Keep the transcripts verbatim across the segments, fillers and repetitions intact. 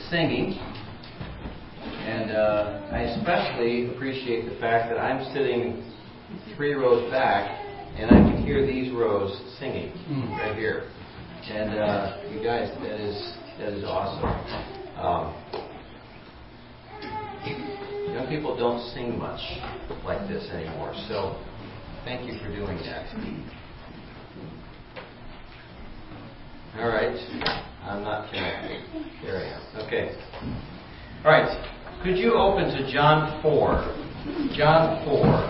singing. And uh, I especially appreciate the fact that I'm sitting three rows back and I can hear these rows singing right here. And uh, you guys, that is that is awesome. Um, young people don't sing much like this anymore, so thank you for doing that. All right, I'm not connected. There I am. Okay. All right. Could you open to John four? John four.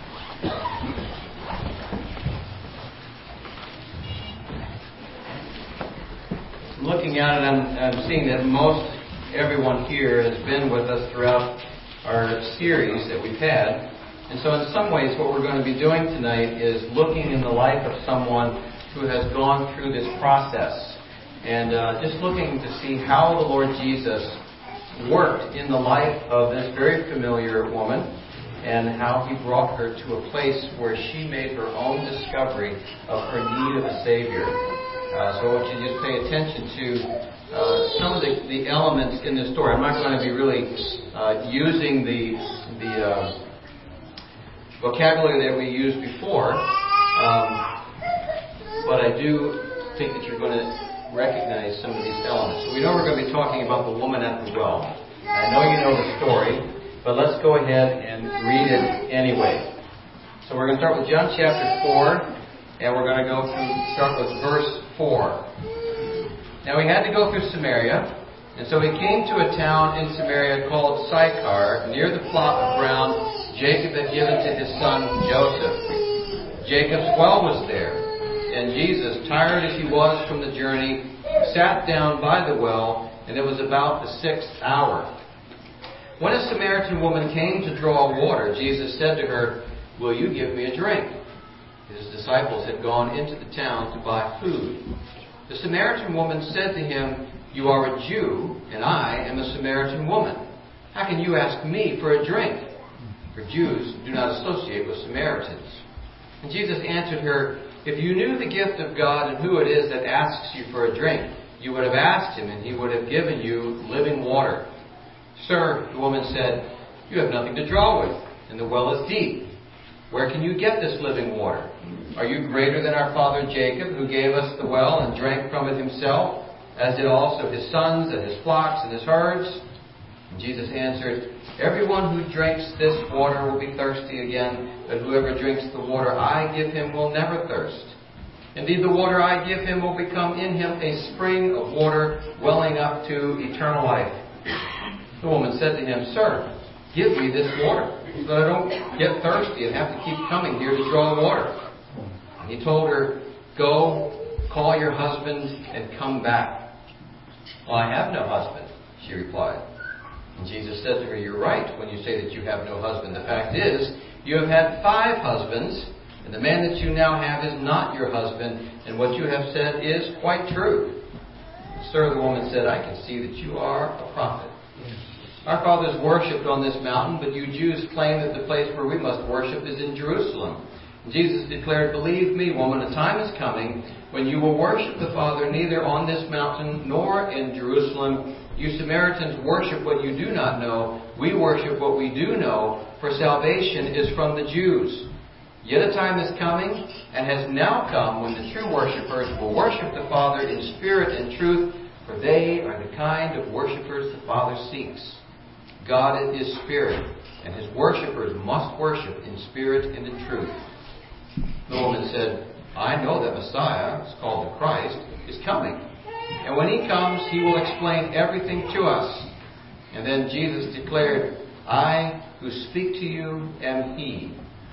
Looking at it, I'm, I'm seeing that most everyone here has been with us throughout our series that we've had. And so in some ways what we're going to be doing tonight is looking in the life of someone who has gone through this process. And uh, just looking to see how the Lord Jesus worked in the life of this very familiar woman and how He brought her to a place where she made her own discovery of her need of a Savior. Uh, so I want you to just pay attention to uh, some of the, the elements in this story. I'm not going to be really uh, using the the uh, vocabulary that we used before, um, but I do think that you're going to recognize some of these elements. So we know we're going to be talking about the woman at the well. I know you know the story, but let's go ahead and read it anyway. So we're going to start with John chapter four, and we're going to go through start with verse four. Now he had to go through Samaria, and so he came to a town in Samaria called Sychar, near the plot of ground Jacob had given to his son Joseph. Jacob's well was there, and Jesus, tired as he was from the journey, sat down by the well, and it was about the sixth hour. When a Samaritan woman came to draw water, Jesus said to her, "Will you give me a drink?" His disciples had gone into the town to buy food. The Samaritan woman said to him, "You are a Jew, and I am a Samaritan woman. How can you ask me for a drink?" For Jews do not associate with Samaritans. And Jesus answered her, "If you knew the gift of God and who it is that asks you for a drink, you would have asked him, and he would have given you living water." "Sir," the woman said, "you have nothing to draw with, and the well is deep. Where can you get this living water? Are you greater than our father Jacob, who gave us the well and drank from it himself, as did also his sons and his flocks and his herds?" And Jesus answered, "Everyone who drinks this water will be thirsty again, but whoever drinks the water I give him will never thirst. Indeed, the water I give him will become in him a spring of water welling up to eternal life." The woman said to him, "Sir, give me this water, so that I don't get thirsty and have to keep coming here to draw water." And he told her, "Go, call your husband and come back." "Well, I have no husband," she replied. And Jesus said to her, "You're right when you say that you have no husband. The fact is, you have had five husbands, and the man that you now have is not your husband, and what you have said is quite true." "Sir," the woman said, "I can see that you are a prophet. Our fathers worshipped on this mountain, but you Jews claim that the place where we must worship is in Jerusalem." And Jesus declared, "Believe me, woman, a time is coming when you will worship the Father neither on this mountain nor in Jerusalem. You Samaritans worship what you do not know. We worship what we do know, for salvation is from the Jews. Yet a time is coming, and has now come, when the true worshippers will worship the Father in spirit and truth, for they are the kind of worshippers the Father seeks. God is spirit, and his worshippers must worship in spirit and in truth." The woman said, "I know that Messiah, is called the Christ, is coming. And when he comes, he will explain everything to us." And then Jesus declared, "I who speak to you am he."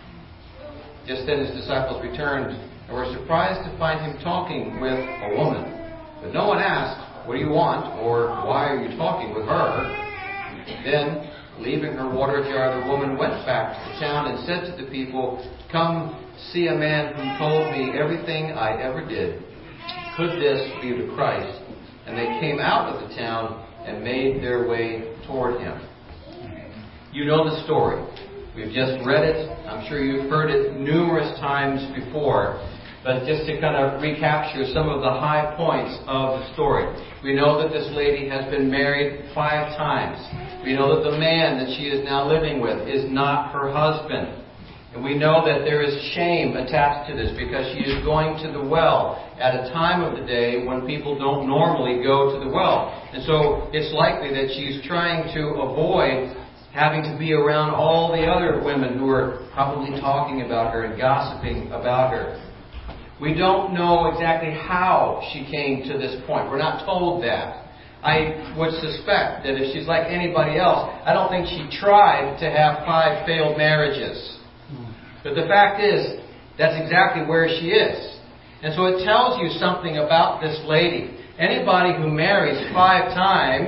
Just then his disciples returned and were surprised to find him talking with a woman. But no one asked, "What do you want?" or "Why are you talking with her?" Then, leaving her water jar, the woman went back to the town and said to the people, "Come see a man who told me everything I ever did. Could this be the Christ?" And they came out of the town and made their way toward him. You know the story. We've just read it. I'm sure you've heard it numerous times before. But just to kind of recapture some of the high points of the story. We know that this lady has been married five times. We know that the man that she is now living with is not her husband. And we know that there is shame attached to this because she is going to the well at a time of the day when people don't normally go to the well. And so it's likely that she's trying to avoid having to be around all the other women who are probably talking about her and gossiping about her. We don't know exactly how she came to this point. We're not told that. I would suspect that if she's like anybody else, I don't think she tried to have five failed marriages. But the fact is, that's exactly where she is. And so it tells you something about this lady. Anybody who marries five times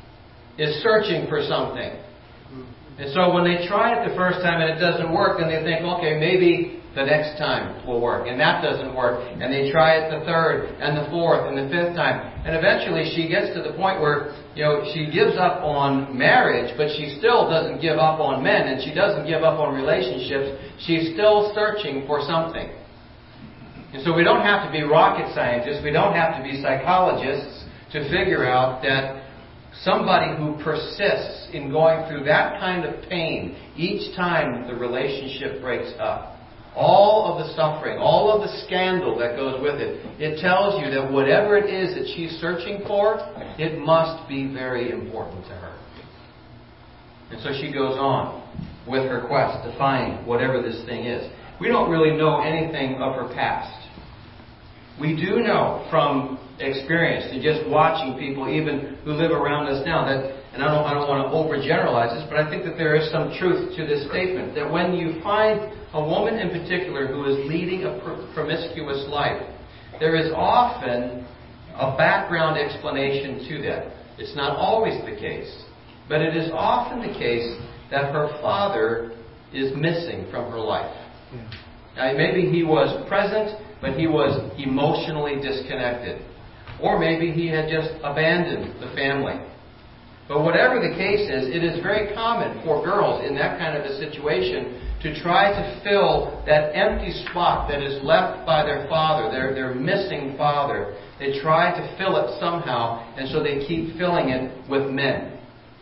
is searching for something. And so when they try it the first time and it doesn't work, then they think, okay, maybe the next time will work. And that doesn't work. And they try it the third and the fourth and the fifth time. And eventually she gets to the point where, you know, she gives up on marriage, but she still doesn't give up on men, and she doesn't give up on relationships. She's still searching for something. And so we don't have to be rocket scientists. We don't have to be psychologists to figure out that somebody who persists in going through that kind of pain each time the relationship breaks up, all of the suffering, all of the scandal that goes with it, it tells you that whatever it is that she's searching for, it must be very important to her. And so she goes on with her quest to find whatever this thing is. We don't really know anything of her past. We do know from experience and just watching people even who live around us now that, and I don't, I don't want to overgeneralize this, but I think that there is some truth to this statement, that when you find a woman in particular who is leading a promiscuous life, there is often a background explanation to that. It's not always the case, but it is often the case that her father is missing from her life. Yeah. Now, maybe he was present, but he was emotionally disconnected. Or maybe he had just abandoned the family. But whatever the case is, it is very common for girls in that kind of a situation to try to fill that empty spot that is left by their father, their, their missing father. They try to fill it somehow, and so they keep filling it with men,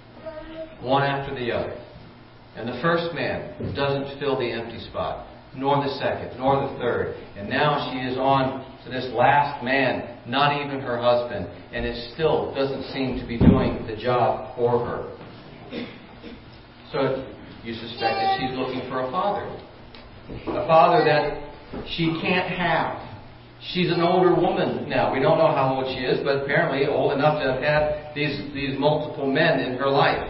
one after the other. And the first man doesn't fill the empty spot, nor the second, nor the third. And now she is on to this last man, not even her husband, and it still doesn't seem to be doing the job for her. So you suspect that she's looking for a father. A father that she can't have. She's an older woman now. We don't know how old she is, but apparently old enough to have had these, these multiple men in her life.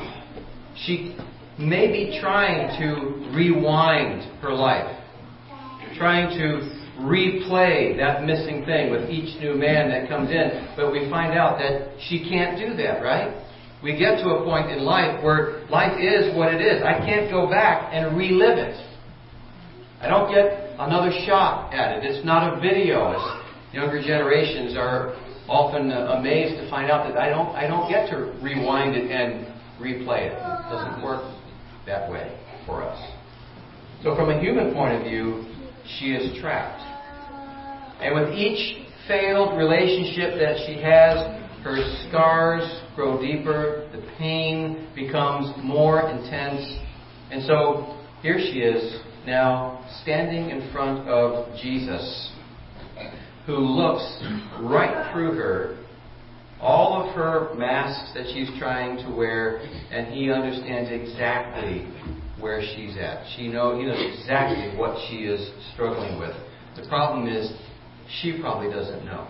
She may be trying to rewind her life, trying to replay that missing thing with each new man that comes in. But we find out that she can't do that, right? We get to a point in life where life is what it is. I can't go back and relive it. I don't get another shot at it. It's not a video. As younger generations are often amazed to find out that I don't, I don't get to rewind it and replay it. It doesn't work that way for us. So from a human point of view, she is trapped. And with each failed relationship that she has, her scars grow deeper, the pain becomes more intense. And so here she is now standing in front of Jesus, who looks right through her, all of her masks that she's trying to wear, and he understands exactly where she's at. She knows, he knows exactly what she is struggling with. The problem is, she probably doesn't know.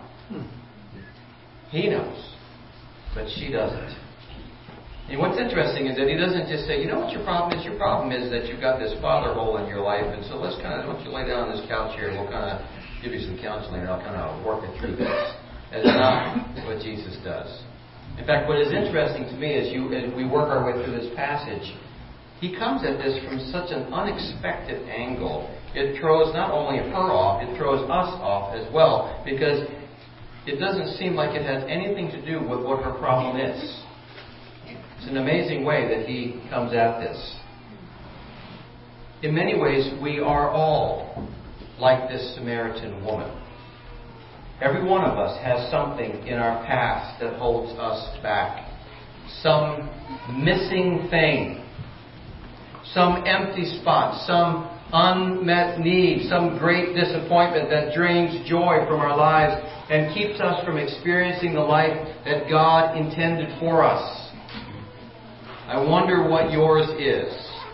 He knows, but she doesn't. And what's interesting is that he doesn't just say, you know what your problem is? Your problem is that you've got this father hole in your life, and so let's kind of, why don't you lay down on this couch here and we'll kind of give you some counseling and I'll kind of work it through this. That's not what Jesus does. In fact, what is interesting to me is you, as we work our way through this passage, he comes at this from such an unexpected angle. It throws not only her off, it throws us off as well, because it doesn't seem like it has anything to do with what her problem is. It's an amazing way that he comes at this. In many ways, we are all like this Samaritan woman. Every one of us has something in our past that holds us back. Some missing thing. Some empty spot. Some unmet need. Some great disappointment that drains joy from our lives and keeps us from experiencing the life that God intended for us. I wonder what yours is.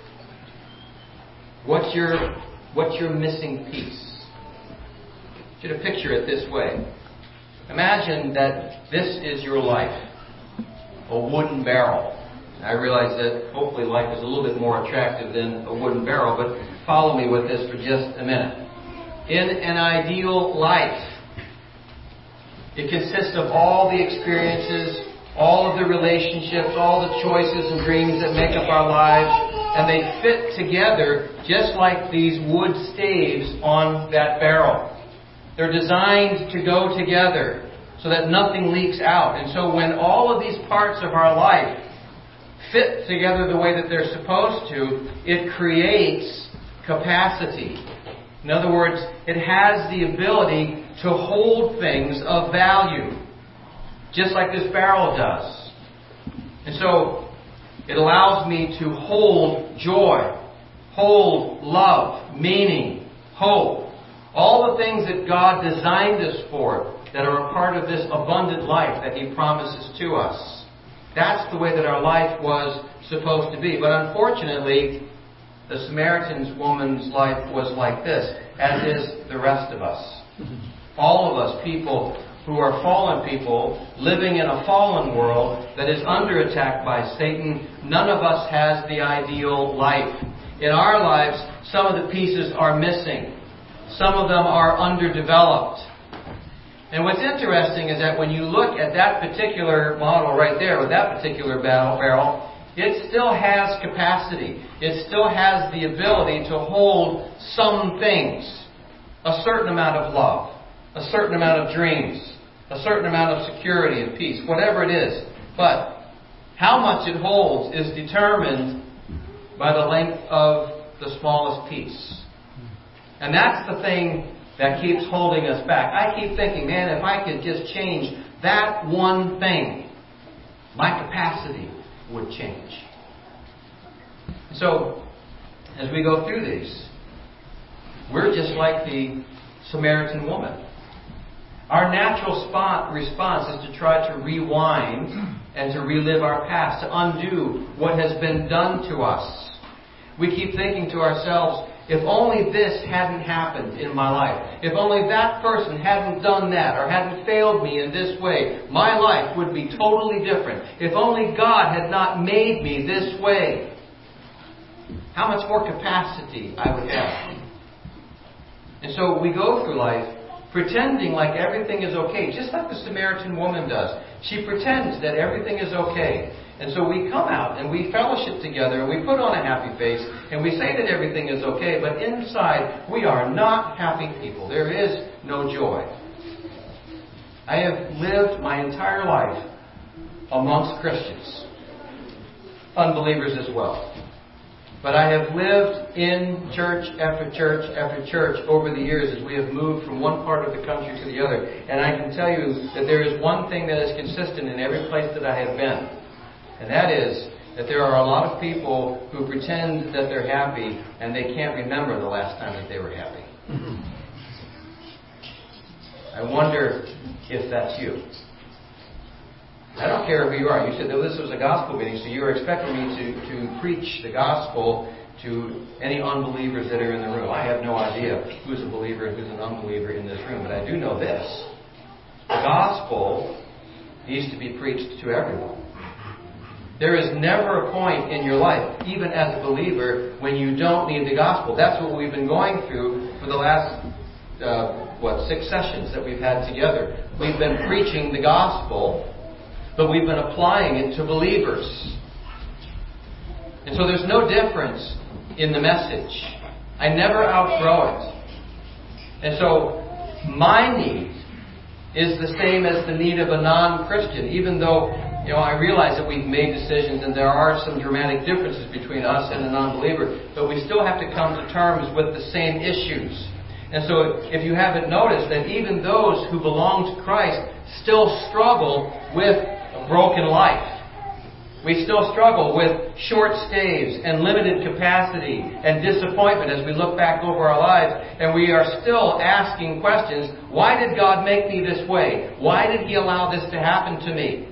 What's your, what's your missing piece? I want you to picture it this way. Imagine that this is your life. A wooden barrel. I realize that hopefully life is a little bit more attractive than a wooden barrel, but follow me with this for just a minute. In an ideal life, it consists of all the experiences, all of the relationships, all the choices and dreams that make up our lives, and they fit together just like these wood staves on that barrel. They're designed to go together so that nothing leaks out. And so when all of these parts of our life fit together the way that they're supposed to, it creates capacity. In other words, it has the ability to hold things of value, just like this barrel does. And so it allows me to hold joy, hold love, meaning, hope, all the things that God designed us for that are a part of this abundant life that He promises to us. That's the way that our life was supposed to be. But unfortunately, the Samaritan woman's life was like this, as is the rest of us. All of us, people who are fallen people, living in a fallen world that is under attack by Satan, none of us has the ideal life. In our lives, some of the pieces are missing. Some of them are underdeveloped. And what's interesting is that when you look at that particular model right there, with that particular barrel, it still has capacity. It still has the ability to hold some things. A certain amount of love. A certain amount of dreams. A certain amount of security and peace. Whatever it is. But how much it holds is determined by the length of the smallest piece. And that's the thing that keeps holding us back. I keep thinking, man, if I could just change that one thing, my capacity would change. So, as we go through these, we're just like the Samaritan woman. Our natural spot response is to try to rewind and to relive our past, to undo what has been done to us. We keep thinking to ourselves, if only this hadn't happened in my life, if only that person hadn't done that or hadn't failed me in this way, my life would be totally different. If only God had not made me this way, how much more capacity I would have. And so we go through life pretending like everything is okay, just like the Samaritan woman does. She pretends that everything is okay. And so we come out and we fellowship together and we put on a happy face and we say that everything is okay, but inside we are not happy people. There is no joy. I have lived my entire life amongst Christians, unbelievers as well. But I have lived in church after church after church over the years as we have moved from one part of the country to the other. And I can tell you that there is one thing that is consistent in every place that I have been. And that is that there are a lot of people who pretend that they're happy and they can't remember the last time that they were happy. I wonder if that's you. I don't care who you are. You said that this was a gospel meeting, so you were expecting me to, to preach the gospel to any unbelievers that are in the room. I have no idea who's a believer and who's an unbeliever in this room, but I do know this. The gospel needs to be preached to everyone. There is never a point in your life, even as a believer, when you don't need the gospel. That's what we've been going through for the last, uh, what, six sessions that we've had together. We've been preaching the gospel, but we've been applying it to believers. And so there's no difference in the message. I never outgrow it. And so my need is the same as the need of a non-Christian, even though, you know, I realize that we've made decisions and there are some dramatic differences between us and a non-believer, but we still have to come to terms with the same issues. And so if you haven't noticed that even those who belong to Christ still struggle with a broken life. We still struggle with short stays and limited capacity and disappointment as we look back over our lives. And we are still asking questions. Why did God make me this way? Why did He allow this to happen to me?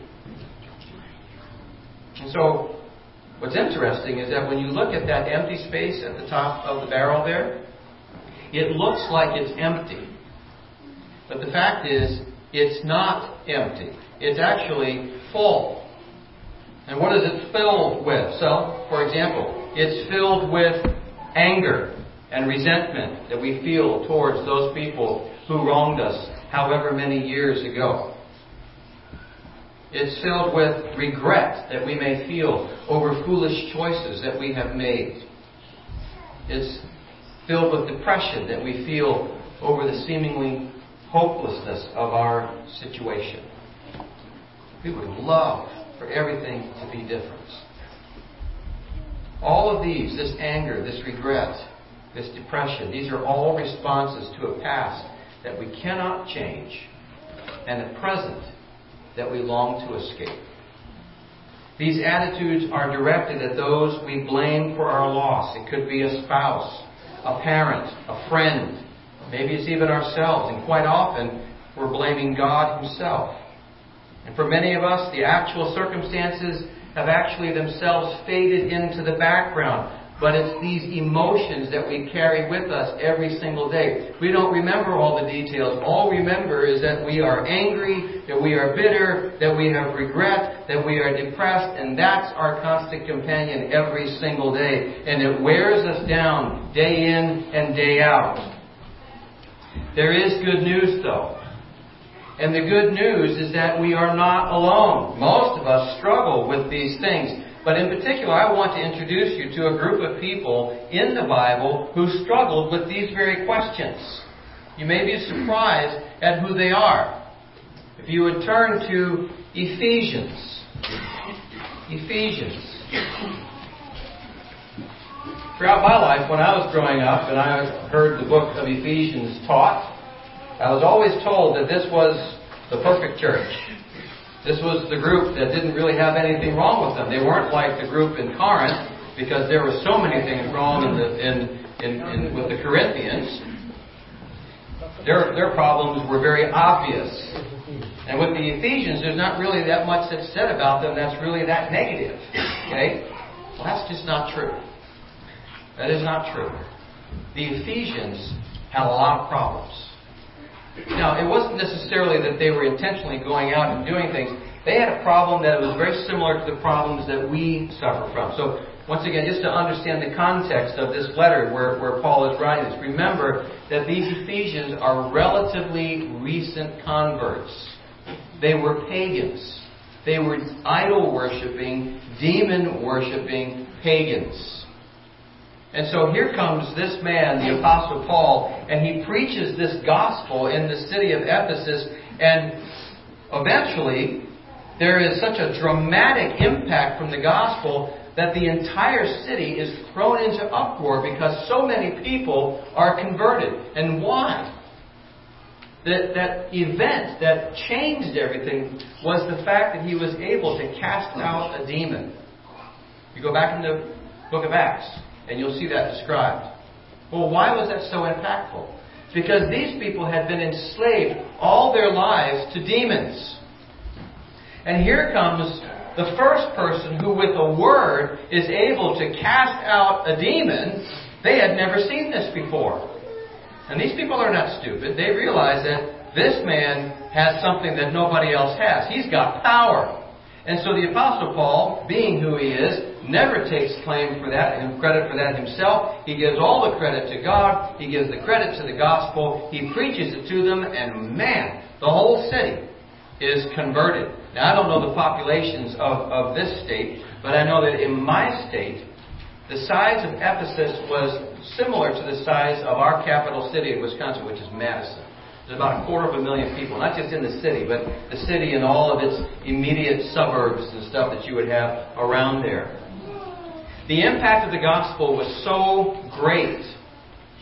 And so what's interesting is that when you look at that empty space at the top of the barrel there, it looks like it's empty. But the fact is, it's not empty. It's actually full. And what is it filled with? So, for example, it's filled with anger and resentment that we feel towards those people who wronged us however many years ago. It's filled with regret that we may feel over foolish choices that we have made. It's filled with depression that we feel over the seemingly hopelessness of our situation. We would love for everything to be different. All of these, this anger, this regret, this depression, these are all responses to a past that we cannot change and a present that we long to escape. These attitudes are directed at those we blame for our loss. It could be a spouse, a parent, a friend. Maybe it's even ourselves. And quite often, we're blaming God Himself. And for many of us, the actual circumstances have actually themselves faded into the background. But it's these emotions that we carry with us every single day. We don't remember all the details. All we remember is that we are angry, that we are bitter, that we have regret, that we are depressed, and that's our constant companion every single day. And it wears us down day in and day out. There is good news, though. And the good news is that we are not alone. Most of us struggle with these things. But in particular, I want to introduce you to a group of people in the Bible who struggled with these very questions. You may be surprised at who they are. If you would turn to Ephesians. Ephesians. Throughout my life, when I was growing up and I heard the book of Ephesians taught, I was always told that this was the perfect church. This was the group that didn't really have anything wrong with them. They weren't like the group in Corinth, because there were so many things wrong in the, in, in, in, with the Corinthians. Their, their problems were very obvious. And with the Ephesians, there's not really that much that's said about them that's really that negative. Okay? Well, that's just not true. That is not true. The Ephesians had a lot of problems. Now, it wasn't necessarily that they were intentionally going out and doing things. They had a problem that was very similar to the problems that we suffer from. So, once again, just to understand the context of this letter where, where Paul is writing this, remember that these Ephesians are relatively recent converts. They were pagans. They were idol-worshipping, demon-worshipping pagans. And so here comes this man, the Apostle Paul, and he preaches this gospel in the city of Ephesus, and eventually there is such a dramatic impact from the gospel that the entire city is thrown into uproar because so many people are converted. And why? That, that event that changed everything was the fact that he was able to cast out a demon. You go back in the book of Acts, and you'll see that described. Well, why was that so impactful? It's because these people had been enslaved all their lives to demons. And here comes the first person who, with a word, is able to cast out a demon. They had never seen this before. And these people are not stupid. They realize that this man has something that nobody else has. He's got power. And so the Apostle Paul, being who he is, never takes claim for that and credit for that himself. He gives all the credit to God. He gives the credit to the gospel. He preaches it to them, and man, the whole city is converted. Now, I don't know the populations of, of this state, but I know that in my state, the size of Ephesus was similar to the size of our capital city of Wisconsin, which is Madison. There's about a quarter of a million people, not just in the city, but the city and all of its immediate suburbs and stuff that you would have around there. The impact of the gospel was so great,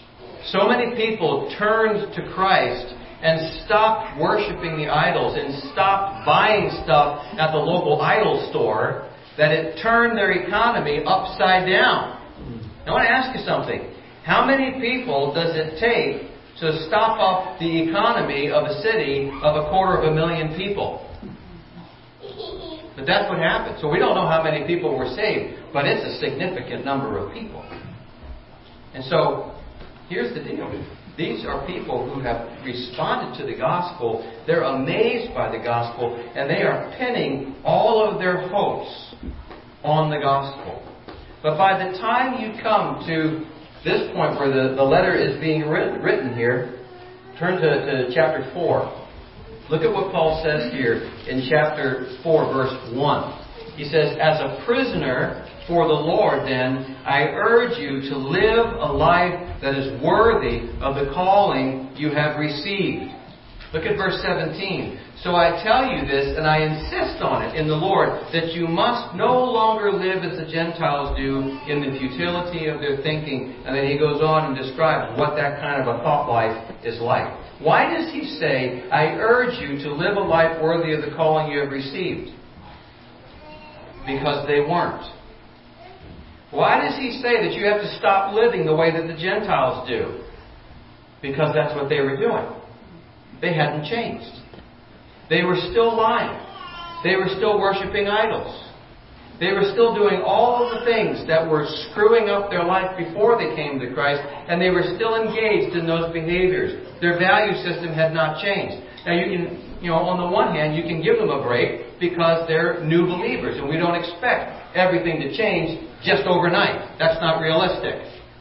so many people turned to Christ and stopped worshiping the idols and stopped buying stuff at the local idol store that it turned their economy upside down. Now, I want to ask you something. How many people does it take to stop up the economy of a city of a quarter of a million people? But that's what happened. So we don't know how many people were saved, but it's a significant number of people. And so, here's the deal. These are people who have responded to the gospel. They're amazed by the gospel, and they are pinning all of their hopes on the gospel. But by the time you come to this point where the, the letter is being written, written here, turn to, to chapter four. Look at what Paul says here in chapter four, verse one. He says, "As a prisoner for the Lord, then, I urge you to live a life that is worthy of the calling you have received." Look at verse seventeen. "So I tell you this, and I insist on it in the Lord, that you must no longer live as the Gentiles do in the futility of their thinking." And then he goes on and describes what that kind of a thought life is like. Why does he say, "I urge you to live a life worthy of the calling you have received"? Because they weren't. Why does he say that you have to stop living the way that the Gentiles do? Because that's what they were doing. They hadn't changed. They were still lying. They were still worshiping idols. They were still doing all of the things that were screwing up their life before they came to Christ, and they were still engaged in those behaviors. Their value system had not changed. Now you can, you know, on the one hand, you can give them a break because they're new believers, and we don't expect everything to change just overnight. That's not realistic.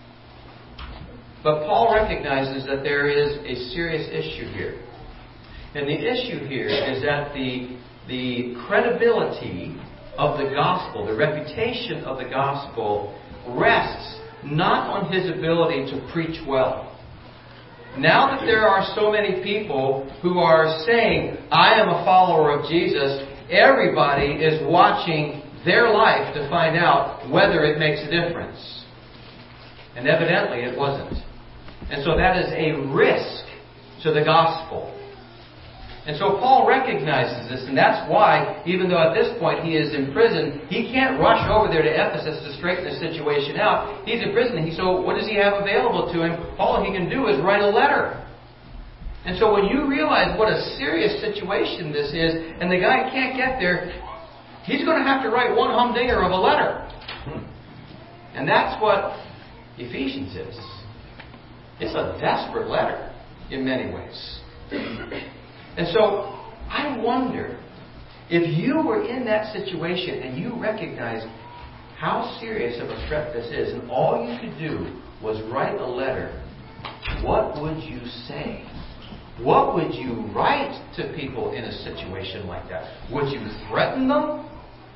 But Paul recognizes that there is a serious issue here. And the issue here is that the, the credibility of the gospel, the reputation of the gospel, rests not on his ability to preach well. Now that there are so many people who are saying, "I am a follower of Jesus," everybody is watching their life to find out whether it makes a difference. And evidently it wasn't. And so that is a risk to the gospel. And so Paul recognizes this, and that's why, even though at this point he is in prison, he can't rush over there to Ephesus to straighten the situation out. He's in prison. He, so what does he have available to him? All he can do is write a letter. And so when you realize what a serious situation this is, and the guy can't get there, he's going to have to write one humdinger of a letter. And that's what Ephesians is. It's a desperate letter in many ways. And so I wonder if you were in that situation and you recognized how serious of a threat this is, and all you could do was write a letter, what would you say? What would you write to people in a situation like that? Would you threaten them?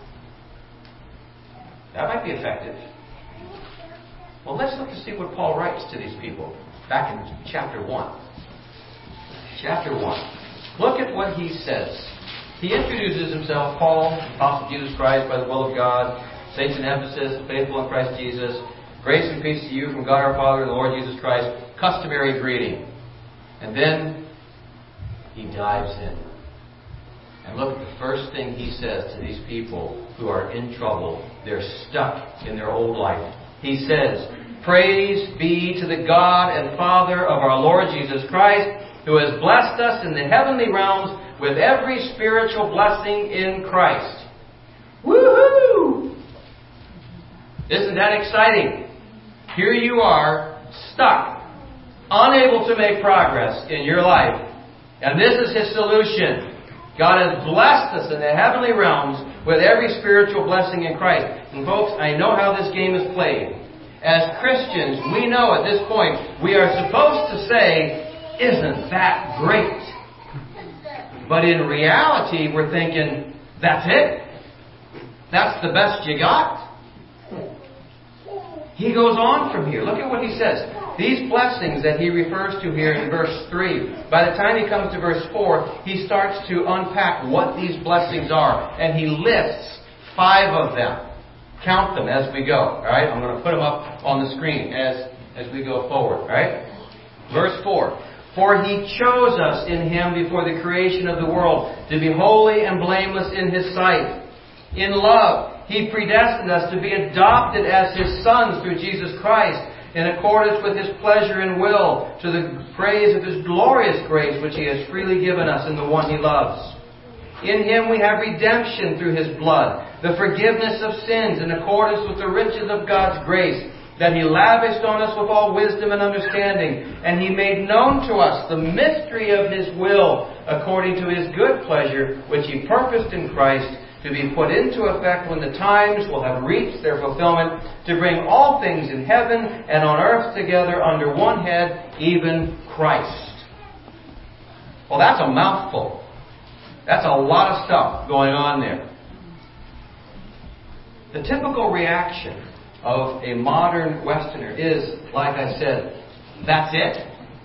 That might be effective. Well, let's look to see what Paul writes to these people back in chapter one. Chapter one. Look at what he says. He introduces himself, Paul, apostle of Jesus Christ by the will of God, saints in Ephesus, faithful in Christ Jesus. Grace and peace to you from God our Father and the Lord Jesus Christ. Customary greeting. And then he dives in. And look at the first thing he says to these people who are in trouble. They're stuck in their old life. He says, "Praise be to the God and Father of our Lord Jesus Christ, who has blessed us in the heavenly realms with every spiritual blessing in Christ." Woohoo! Isn't that exciting? Here you are, stuck, unable to make progress in your life. And this is His solution. God has blessed us in the heavenly realms with every spiritual blessing in Christ. And folks, I know how this game is played. As Christians, we know at this point we are supposed to say, "Isn't that great?" But in reality, we're thinking, "That's it? That's the best you got?" He goes on from here. Look at what he says. These blessings that he refers to here in verse three, by the time he comes to verse four, he starts to unpack what these blessings are. And he lists five of them. Count them as we go. All right? I'm going to put them up on the screen as, as we go forward. All right? Verse four. For He chose us in Him before the creation of the world to be holy and blameless in His sight. In love, He predestined us to be adopted as His sons through Jesus Christ, in accordance with His pleasure and will, to the praise of His glorious grace which He has freely given us in the one He loves. In Him we have redemption through His blood, the forgiveness of sins in accordance with the riches of God's grace, that He lavished on us with all wisdom and understanding. And He made known to us the mystery of His will, according to His good pleasure, which He purposed in Christ, to be put into effect when the times will have reached their fulfillment, to bring all things in heaven and on earth together under one head, even Christ. Well, that's a mouthful. That's a lot of stuff going on there. The typical reaction of a modern Westerner is, like I said, that's it?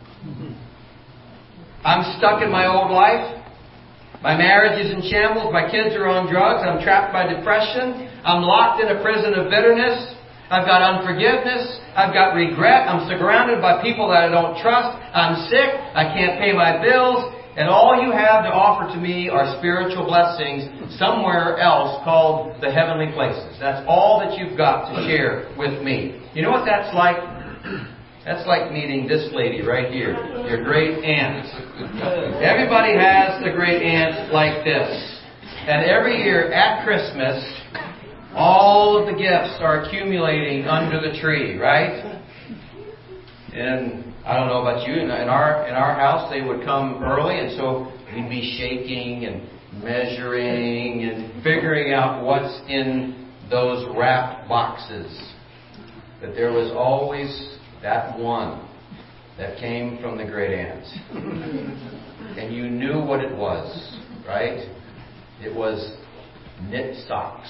I'm stuck in my old life. My marriage is in shambles. My kids are on drugs. I'm trapped by depression. I'm locked in a prison of bitterness. I've got unforgiveness. I've got regret. I'm surrounded by people that I don't trust. I'm sick. I can't pay my bills. And all you have to offer to me are spiritual blessings somewhere else called the heavenly places. That's all that you've got to share with me. You know what that's like? That's like meeting this lady right here, your great aunt. Everybody has a great aunt like this. And every year at Christmas, all of the gifts are accumulating under the tree, right? And I don't know about you, in our in our house they would come early, and so we'd be shaking and measuring and figuring out what's in those wrapped boxes. But there was always that one that came from the great aunt. And you knew what it was, right? It was knit socks.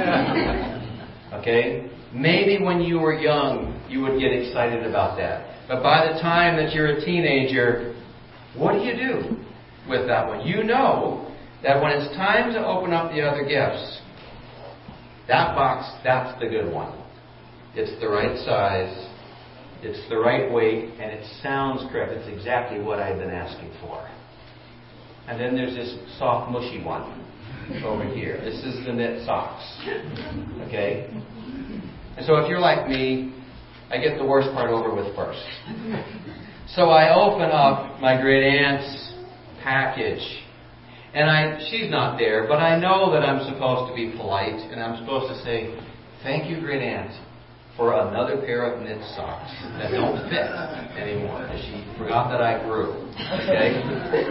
Okay? Maybe when you were young, you would get excited about that. But by the time that you're a teenager, what do you do with that one? You know that when it's time to open up the other gifts, that box, that's the good one. It's the right size. It's the right weight, and it sounds correct. It's exactly what I've been asking for. And then there's this soft, mushy one over here. This is the knit socks. Okay? And so if you're like me, I get the worst part over with first. So I open up my great aunt's package. And I she's not there, but I know that I'm supposed to be polite, and I'm supposed to say, "Thank you, great aunt, for another pair of knit socks that don't fit anymore." She forgot that I grew. Okay?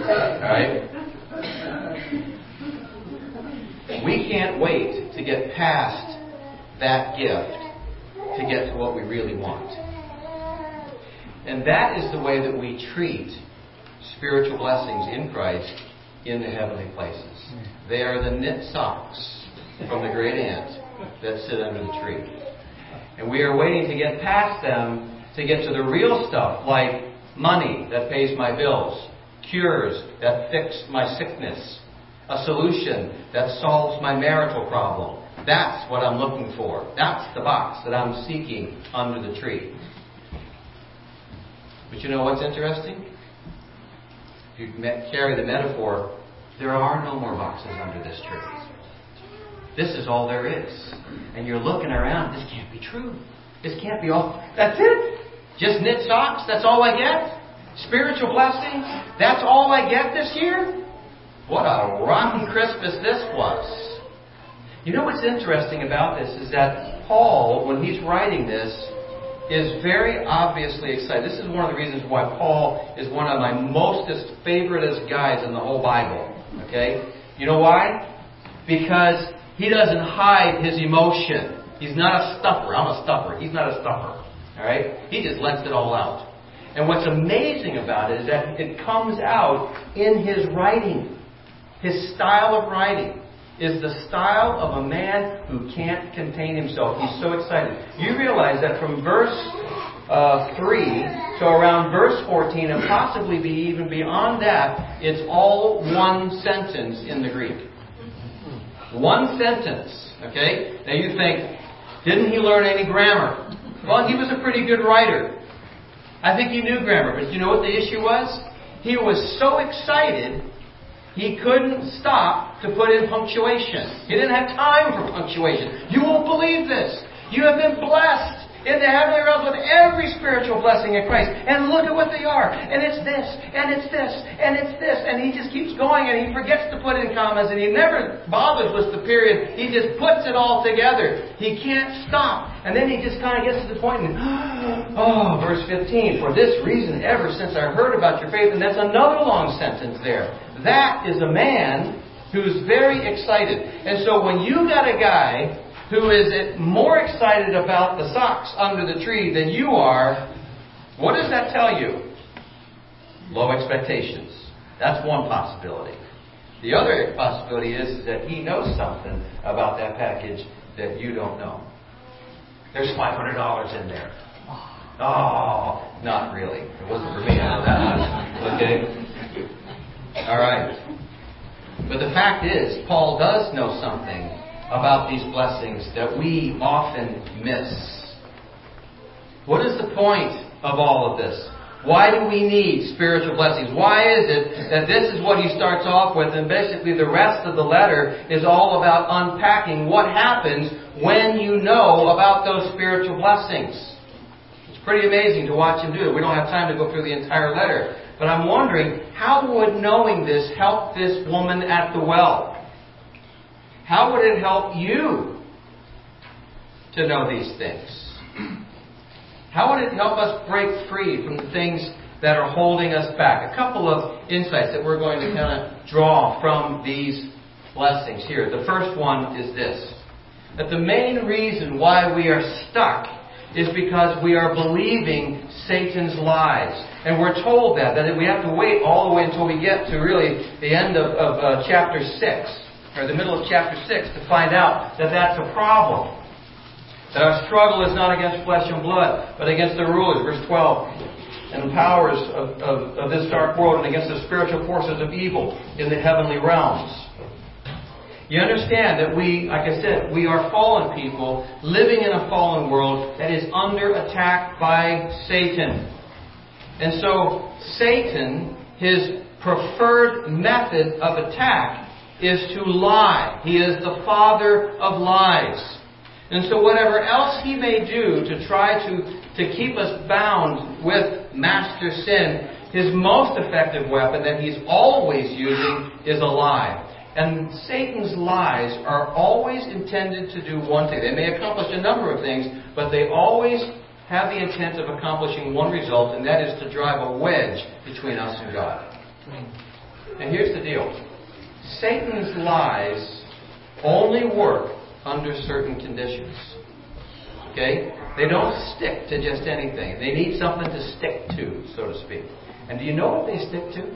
Alright? We can't wait to get past that gift to get to what we really want. And that is the way that we treat spiritual blessings in Christ in the heavenly places. They are the knit socks from the great aunt that sit under the tree. And we are waiting to get past them to get to the real stuff, like money that pays my bills, cures that fix my sickness, a solution that solves my marital problem. That's what I'm looking for. That's the box that I'm seeking under the tree. But you know what's interesting? If you carry the metaphor, there are no more boxes under this tree. This is all there is. And you're looking around, this can't be true. This can't be all. That's it? Just knit socks? That's all I get? Spiritual blessings? That's all I get this year? What a rotten Christmas this was. You know what's interesting about this is that Paul, when he's writing this, is very obviously excited. This is one of the reasons why Paul is one of my mostest favoritist guys in the whole Bible. Okay? You know why? Because he doesn't hide his emotion. He's not a stuffer. I'm a stuffer. He's not a stuffer. Alright? He just lets it all out. And what's amazing about it is that it comes out in his writing. His style of writing is the style of a man who can't contain himself. He's so excited. You realize that from verse uh, three to around verse fourteen, and possibly be even beyond that, it's all one sentence in the Greek. One sentence. Okay? Now you think, didn't he learn any grammar? Well, he was a pretty good writer. I think he knew grammar, but you know what the issue was? He was so excited, he couldn't stop to put in punctuation. He didn't have time for punctuation. You won't believe this. You have been blessed in the heavenly realms with every spiritual blessing in Christ. And look at what they are. And it's this, and it's this, and it's this. And he just keeps going, and he forgets to put in commas, and he never bothers with the period. He just puts it all together. He can't stop. And then he just kind of gets to the point, and oh, verse fifteen, for this reason, ever since I heard about your faith, and that's another long sentence there. That is a man who's very excited. And so when you got a guy who is more excited about the socks under the tree than you are, what does that tell you? Low expectations. That's one possibility. The other possibility is that he knows something about that package that you don't know. There's five hundred dollars in there. Oh, not really. It wasn't for me. I know that much. Okay? All right. But the fact is, Paul does know something about these blessings that we often miss. What is the point of all of this? Why do we need spiritual blessings? Why is it that this is what he starts off with, and basically the rest of the letter is all about unpacking what happens when you know about those spiritual blessings? It's pretty amazing to watch him do it. We don't have time to go through the entire letter. But I'm wondering, how would knowing this help this woman at the well? How would it help you to know these things? How would it help us break free from the things that are holding us back? A couple of insights that we're going to kind of draw from these blessings here. The first one is this: that the main reason why we are stuck is because we are believing Satan's lies. And we're told that, that we have to wait all the way until we get to really the end of, of uh, chapter six. Or the middle of chapter six, to find out that that's a problem. That our struggle is not against flesh and blood, but against the rulers, verse twelve, and the powers of, of, of this dark world, and against the spiritual forces of evil in the heavenly realms. You understand that we, like I said, we are fallen people living in a fallen world that is under attack by Satan. And so Satan, his preferred method of attack is to lie. He is the father of lies. And so whatever else he may do to try to, to keep us bound with master sin, his most effective weapon that he's always using is a lie. And Satan's lies are always intended to do one thing. They may accomplish a number of things, but they always have the intent of accomplishing one result, and that is to drive a wedge between us and God. And here's the deal. Satan's lies only work under certain conditions. Okay? They don't stick to just anything. They need something to stick to, so to speak. And do you know what they stick to?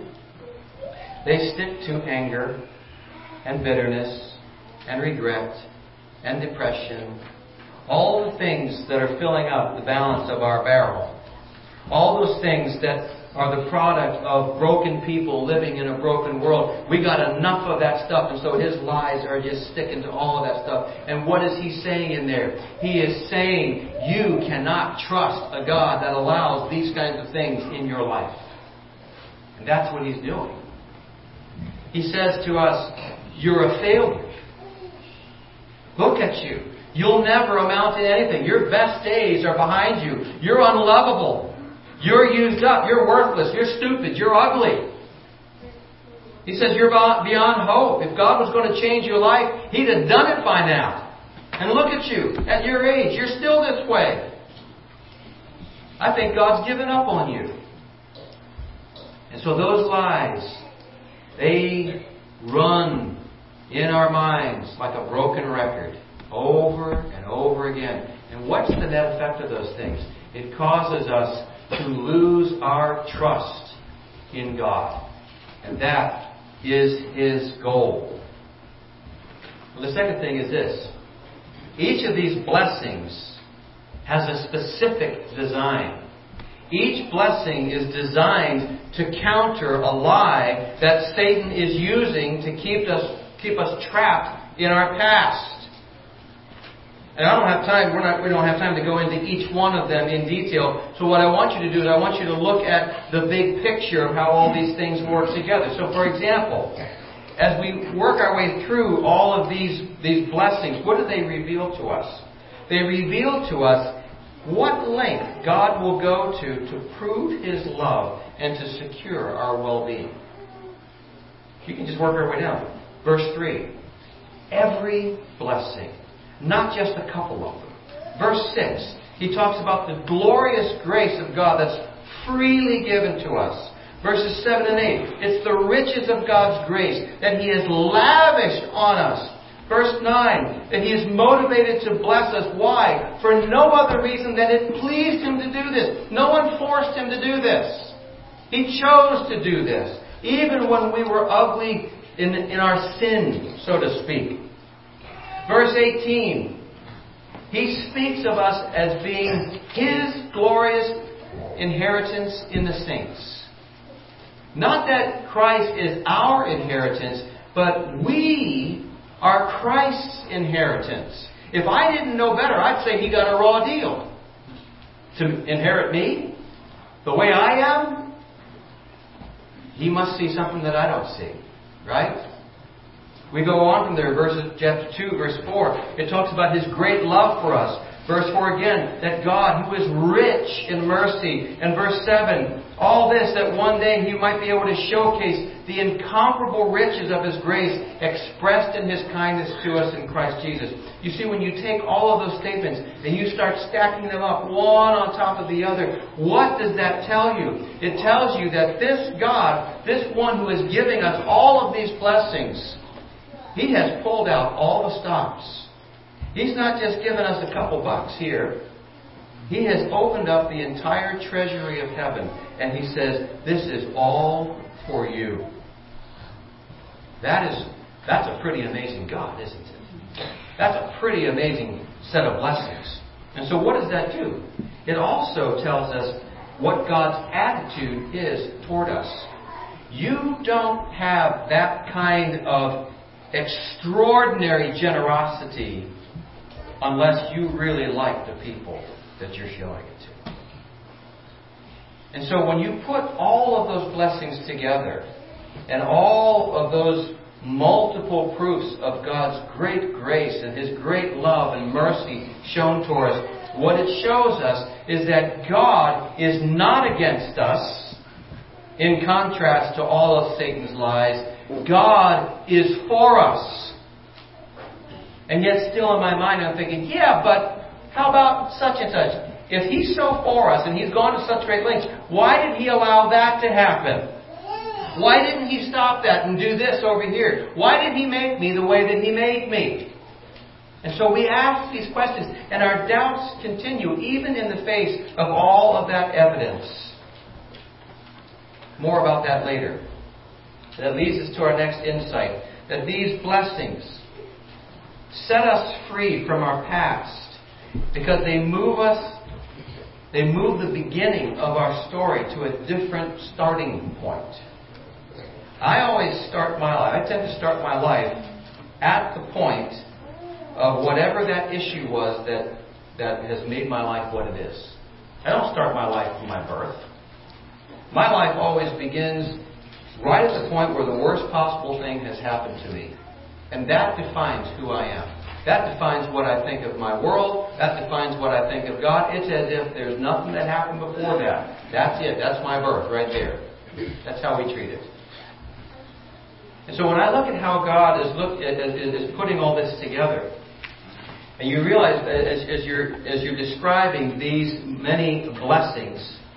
They stick to anger and bitterness and regret and depression. All the things that are filling up the balance of our barrel. All those things that are the product of broken people living in a broken world. We got enough of that stuff, and so his lies are just sticking to all of that stuff. And what is he saying in there? He is saying you cannot trust a God that allows these kinds of things in your life. And that's what he's doing. He says to us, you're a failure. Look at you. You'll never amount to anything. Your best days are behind you. You're unlovable. You're used up. You're worthless. You're stupid. You're ugly. He says you're beyond hope. If God was going to change your life, He'd have done it by now. And look at you. At your age, you're still this way. I think God's given up on you. And so those lies, they run in our minds like a broken record over and over again. And what's the net effect of those things? It causes us to lose our trust in God. And that is His goal. Well, the second thing is this. Each of these blessings has a specific design. Each blessing is designed to counter a lie that Satan is using to keep us, keep us trapped in our past. And I don't have time, we're not, we don't have time to go into each one of them in detail. So what I want you to do is I want you to look at the big picture of how all these things work together. So for example, as we work our way through all of these, these blessings, what do they reveal to us? They reveal to us what length God will go to to prove His love and to secure our well-being. You can just work our way down. Verse three. Every blessing. Not just a couple of them. Verse six, he talks about the glorious grace of God that's freely given to us. Verses seven and eight, it's the riches of God's grace that He has lavished on us. Verse nine, that He is motivated to bless us. Why? For no other reason than it pleased Him to do this. No one forced Him to do this. He chose to do this. Even when we were ugly in, in our sin, so to speak. Verse eighteen, he speaks of us as being His glorious inheritance in the saints. Not that Christ is our inheritance, but we are Christ's inheritance. If I didn't know better, I'd say He got a raw deal. To inherit me, the way I am, He must see something that I don't see. Right? We go on from there, verses, chapter two, verse four. It talks about His great love for us. Verse four again, that God, who is rich in mercy. And verse seven, all this that one day He might be able to showcase the incomparable riches of His grace expressed in His kindness to us in Christ Jesus. You see, when you take all of those statements and you start stacking them up one on top of the other, what does that tell you? It tells you that this God, this one who is giving us all of these blessings, He has pulled out all the stops. He's not just given us a couple bucks here. He has opened up the entire treasury of heaven. And He says, this is all for you. That is, that's a pretty amazing God, isn't it? That's a pretty amazing set of blessings. And so what does that do? It also tells us what God's attitude is toward us. You don't have that kind of extraordinary generosity unless you really like the people that you're showing it to. And so when you put all of those blessings together and all of those multiple proofs of God's great grace and His great love and mercy shown toward us, what it shows us is that God is not against us, in contrast to all of Satan's lies. God is for us. And yet still in my mind I'm thinking, yeah, but how about such and such? If He's so for us and He's gone to such great lengths, why did He allow that to happen? Why didn't He stop that and do this over here? Why did He make me the way that He made me? And so we ask these questions, and our doubts continue even in the face of all of that evidence. More about that later. That leads us to our next insight, that these blessings set us free from our past because they move us, they move the beginning of our story to a different starting point. I always start my life, I tend to start my life at the point of whatever that issue was that, that has made my life what it is. I don't start my life from my birth. My life always begins right at the point where the worst possible thing has happened to me. And that defines who I am. That defines what I think of my world. That defines what I think of God. It's as if there's nothing that happened before that. That's it. That's my birth right there. That's how we treat it. And so when I look at how God is, look, is, is putting all this together, and you realize as, as, you're, as you're describing these many blessings,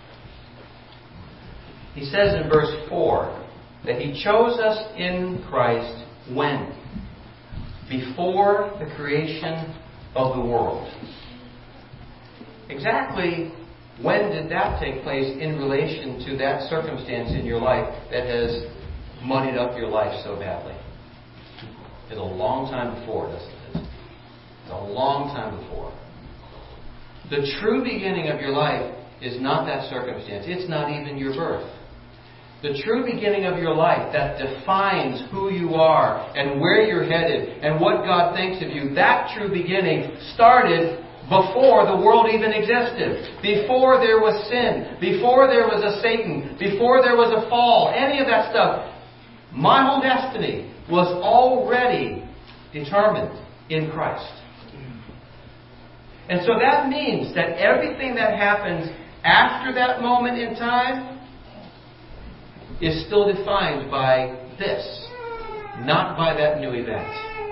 He says in verse four that He chose us in Christ when? Before the creation of the world. Exactly when did that take place in relation to that circumstance in your life that has muddied up your life so badly? It's a long time before, doesn't it? It's a long time before. The true beginning of your life is not that circumstance. It's not even your birth. The true beginning of your life that defines who you are and where you're headed and what God thinks of you, that true beginning started before the world even existed. Before there was sin. Before there was a Satan. Before there was a fall. Any of that stuff. My whole destiny was already determined in Christ. And so that means that everything that happens after that moment in time is still defined by this, not by that new event.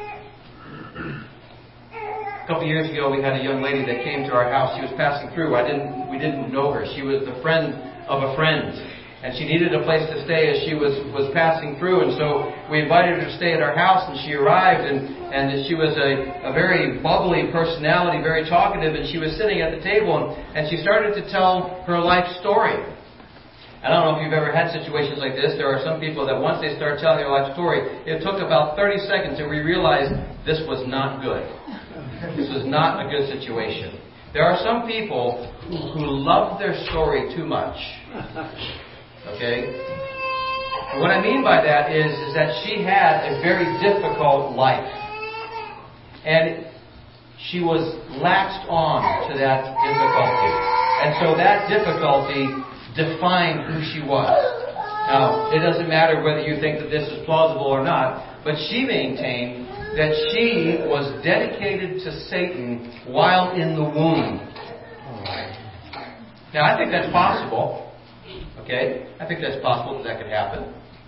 A couple of years ago, we had a young lady that came to our house. She was passing through. I didn't, we didn't know her. She was the friend of a friend, and she needed a place to stay as she was, was passing through. And so we invited her to stay at our house, and she arrived, and, and she was a, a very bubbly personality, very talkative, and she was sitting at the table, and, and she started to tell her life story. I don't know if you've ever had situations like this. There are some people that once they start telling their life story, it took about thirty seconds and we realized this was not good. This was not a good situation. There are some people who, who love their story too much. Okay? And what I mean by that is, is that she had a very difficult life. And she was latched on to that difficulty. And so that difficulty defined who she was. Now, it doesn't matter whether you think that this is plausible or not, but she maintained that she was dedicated to Satan while in the womb. Now, I think that's possible. Okay? I think that's possible that that could happen.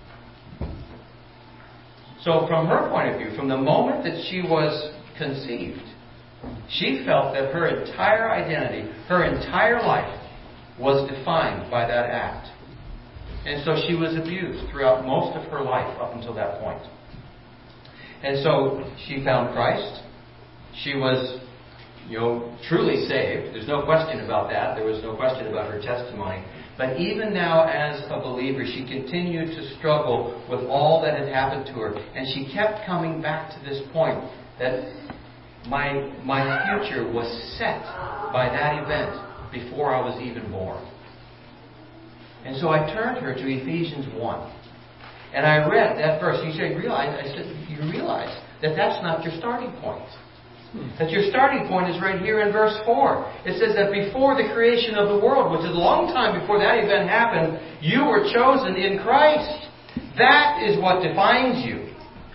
So, from her point of view, from the moment that she was conceived, she felt that her entire identity, her entire life, was defined by that act. And so she was abused throughout most of her life up until that point. And so she found Christ. She was, you know, truly saved. There's no question about that. There was no question about her testimony. But even now as a believer, she continued to struggle with all that had happened to her. And she kept coming back to this point that my, my future was set by that event before I was even born. And so I turned her to Ephesians one. And I read that verse. You say, realize? I said, you realize that that's not your starting point. That your starting point is right here in verse four. It says that before the creation of the world, which is a long time before that event happened, you were chosen in Christ. That is what defines you.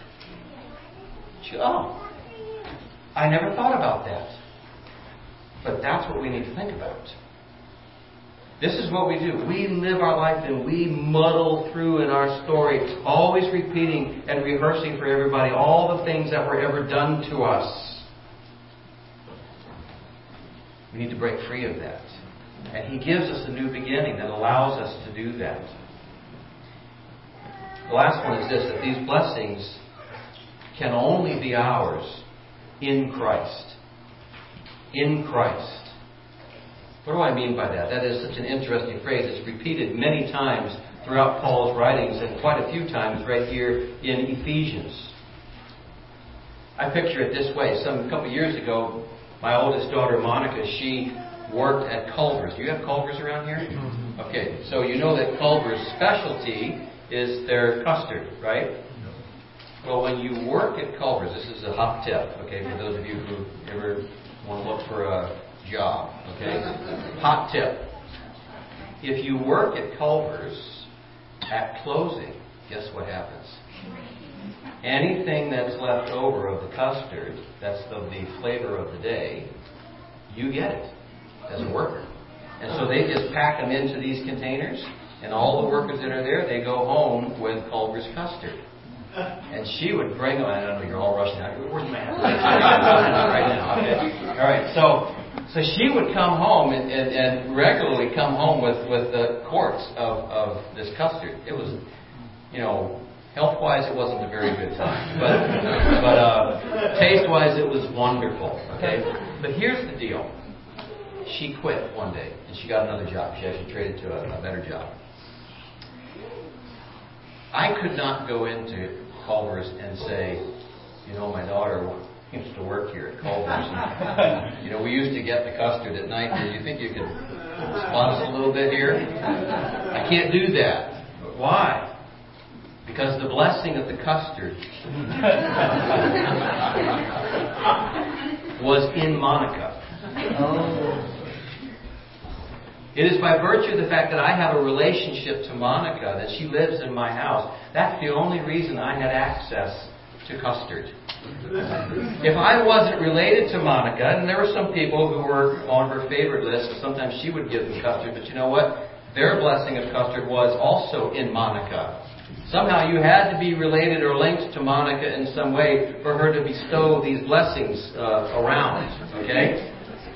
Oh, I never thought about that. But that's what we need to think about. This is what we do. We live our life and we muddle through in our story, always repeating and rehearsing for everybody all the things that were ever done to us. We need to break free of that. And He gives us a new beginning that allows us to do that. The last one is this, that these blessings can only be ours in Christ. In Christ. What do I mean by that? That is such an interesting phrase. It's repeated many times throughout Paul's writings and quite a few times right here in Ephesians. I picture it this way. Some a couple of years ago, my oldest daughter, Monica, she worked at Culver's. Do you have Culver's around here? Okay, so you know that Culver's specialty is their custard, right? Well, when you work at Culver's, this is a hot tip, okay, for those of you who ever want to look for a job, okay? Hot tip. If you work at Culver's, at closing, guess what happens? Anything that's left over of the custard, that's the, the flavor of the day, you get it as a worker. And so they just pack them into these containers, and all the workers that are there, they go home with Culver's custard. And she would bring them. I don't know, you're all rushing out. Where's my hat? Right now. Okay. All right. So, so she would come home and, and, and regularly come home with, with the quarts of, of this custard. It was, you know, health-wise, it wasn't a very good time. But, but uh, taste-wise, it was wonderful. Okay. But here's the deal. She quit one day, and she got another job. She actually traded to a, a better job. I could not go into Culver's and say, you know, my daughter used to work here at Culver's. And, you know, we used to get the custard at night. Do you think you could spot us a little bit here? I can't do that. Why? Because the blessing of the custard was in Monica. Oh. It is by virtue of the fact that I have a relationship to Monica, that she lives in my house. That's the only reason I had access to custard. If I wasn't related to Monica, and there were some people who were on her favorite list, and sometimes she would give them custard, but you know what? Their blessing of custard was also in Monica. Somehow you had to be related or linked to Monica in some way for her to bestow these blessings uh, around. Okay?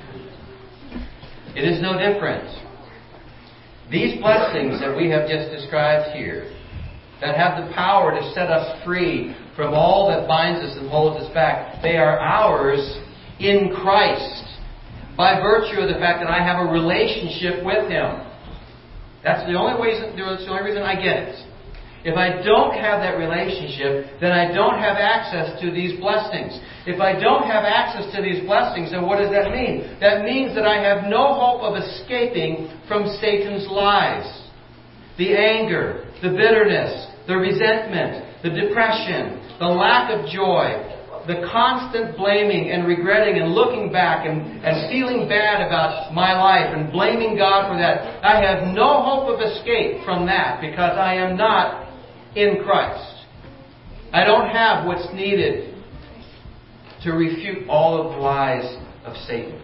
It is no different. These blessings that we have just described here, that have the power to set us free from all that binds us and holds us back, they are ours in Christ by virtue of the fact that I have a relationship with Him. That's the only reason, that's the only reason I get it. If I don't have that relationship, then I don't have access to these blessings. If I don't have access to these blessings, then what does that mean? That means that I have no hope of escaping from Satan's lies. The anger, the bitterness, the resentment, the depression, the lack of joy, the constant blaming and regretting and looking back and, and feeling bad about my life and blaming God for that. I have no hope of escape from that because I am not in Christ. I don't have what's needed to refute all of the lies of Satan.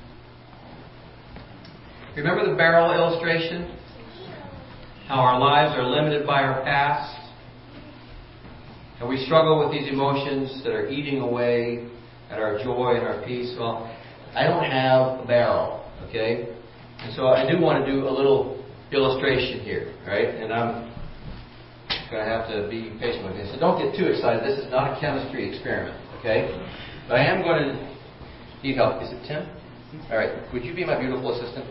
Remember the barrel illustration? How our lives are limited by our past. And we struggle with these emotions that are eating away at our joy and our peace. Well, I don't have a barrel, okay? And so I do want to do a little illustration here, right? And I'm going to have to be patient with you. So don't get too excited. This is not a chemistry experiment, okay? But I am going to need help. Is it Tim? All right. Would you be my beautiful assistant?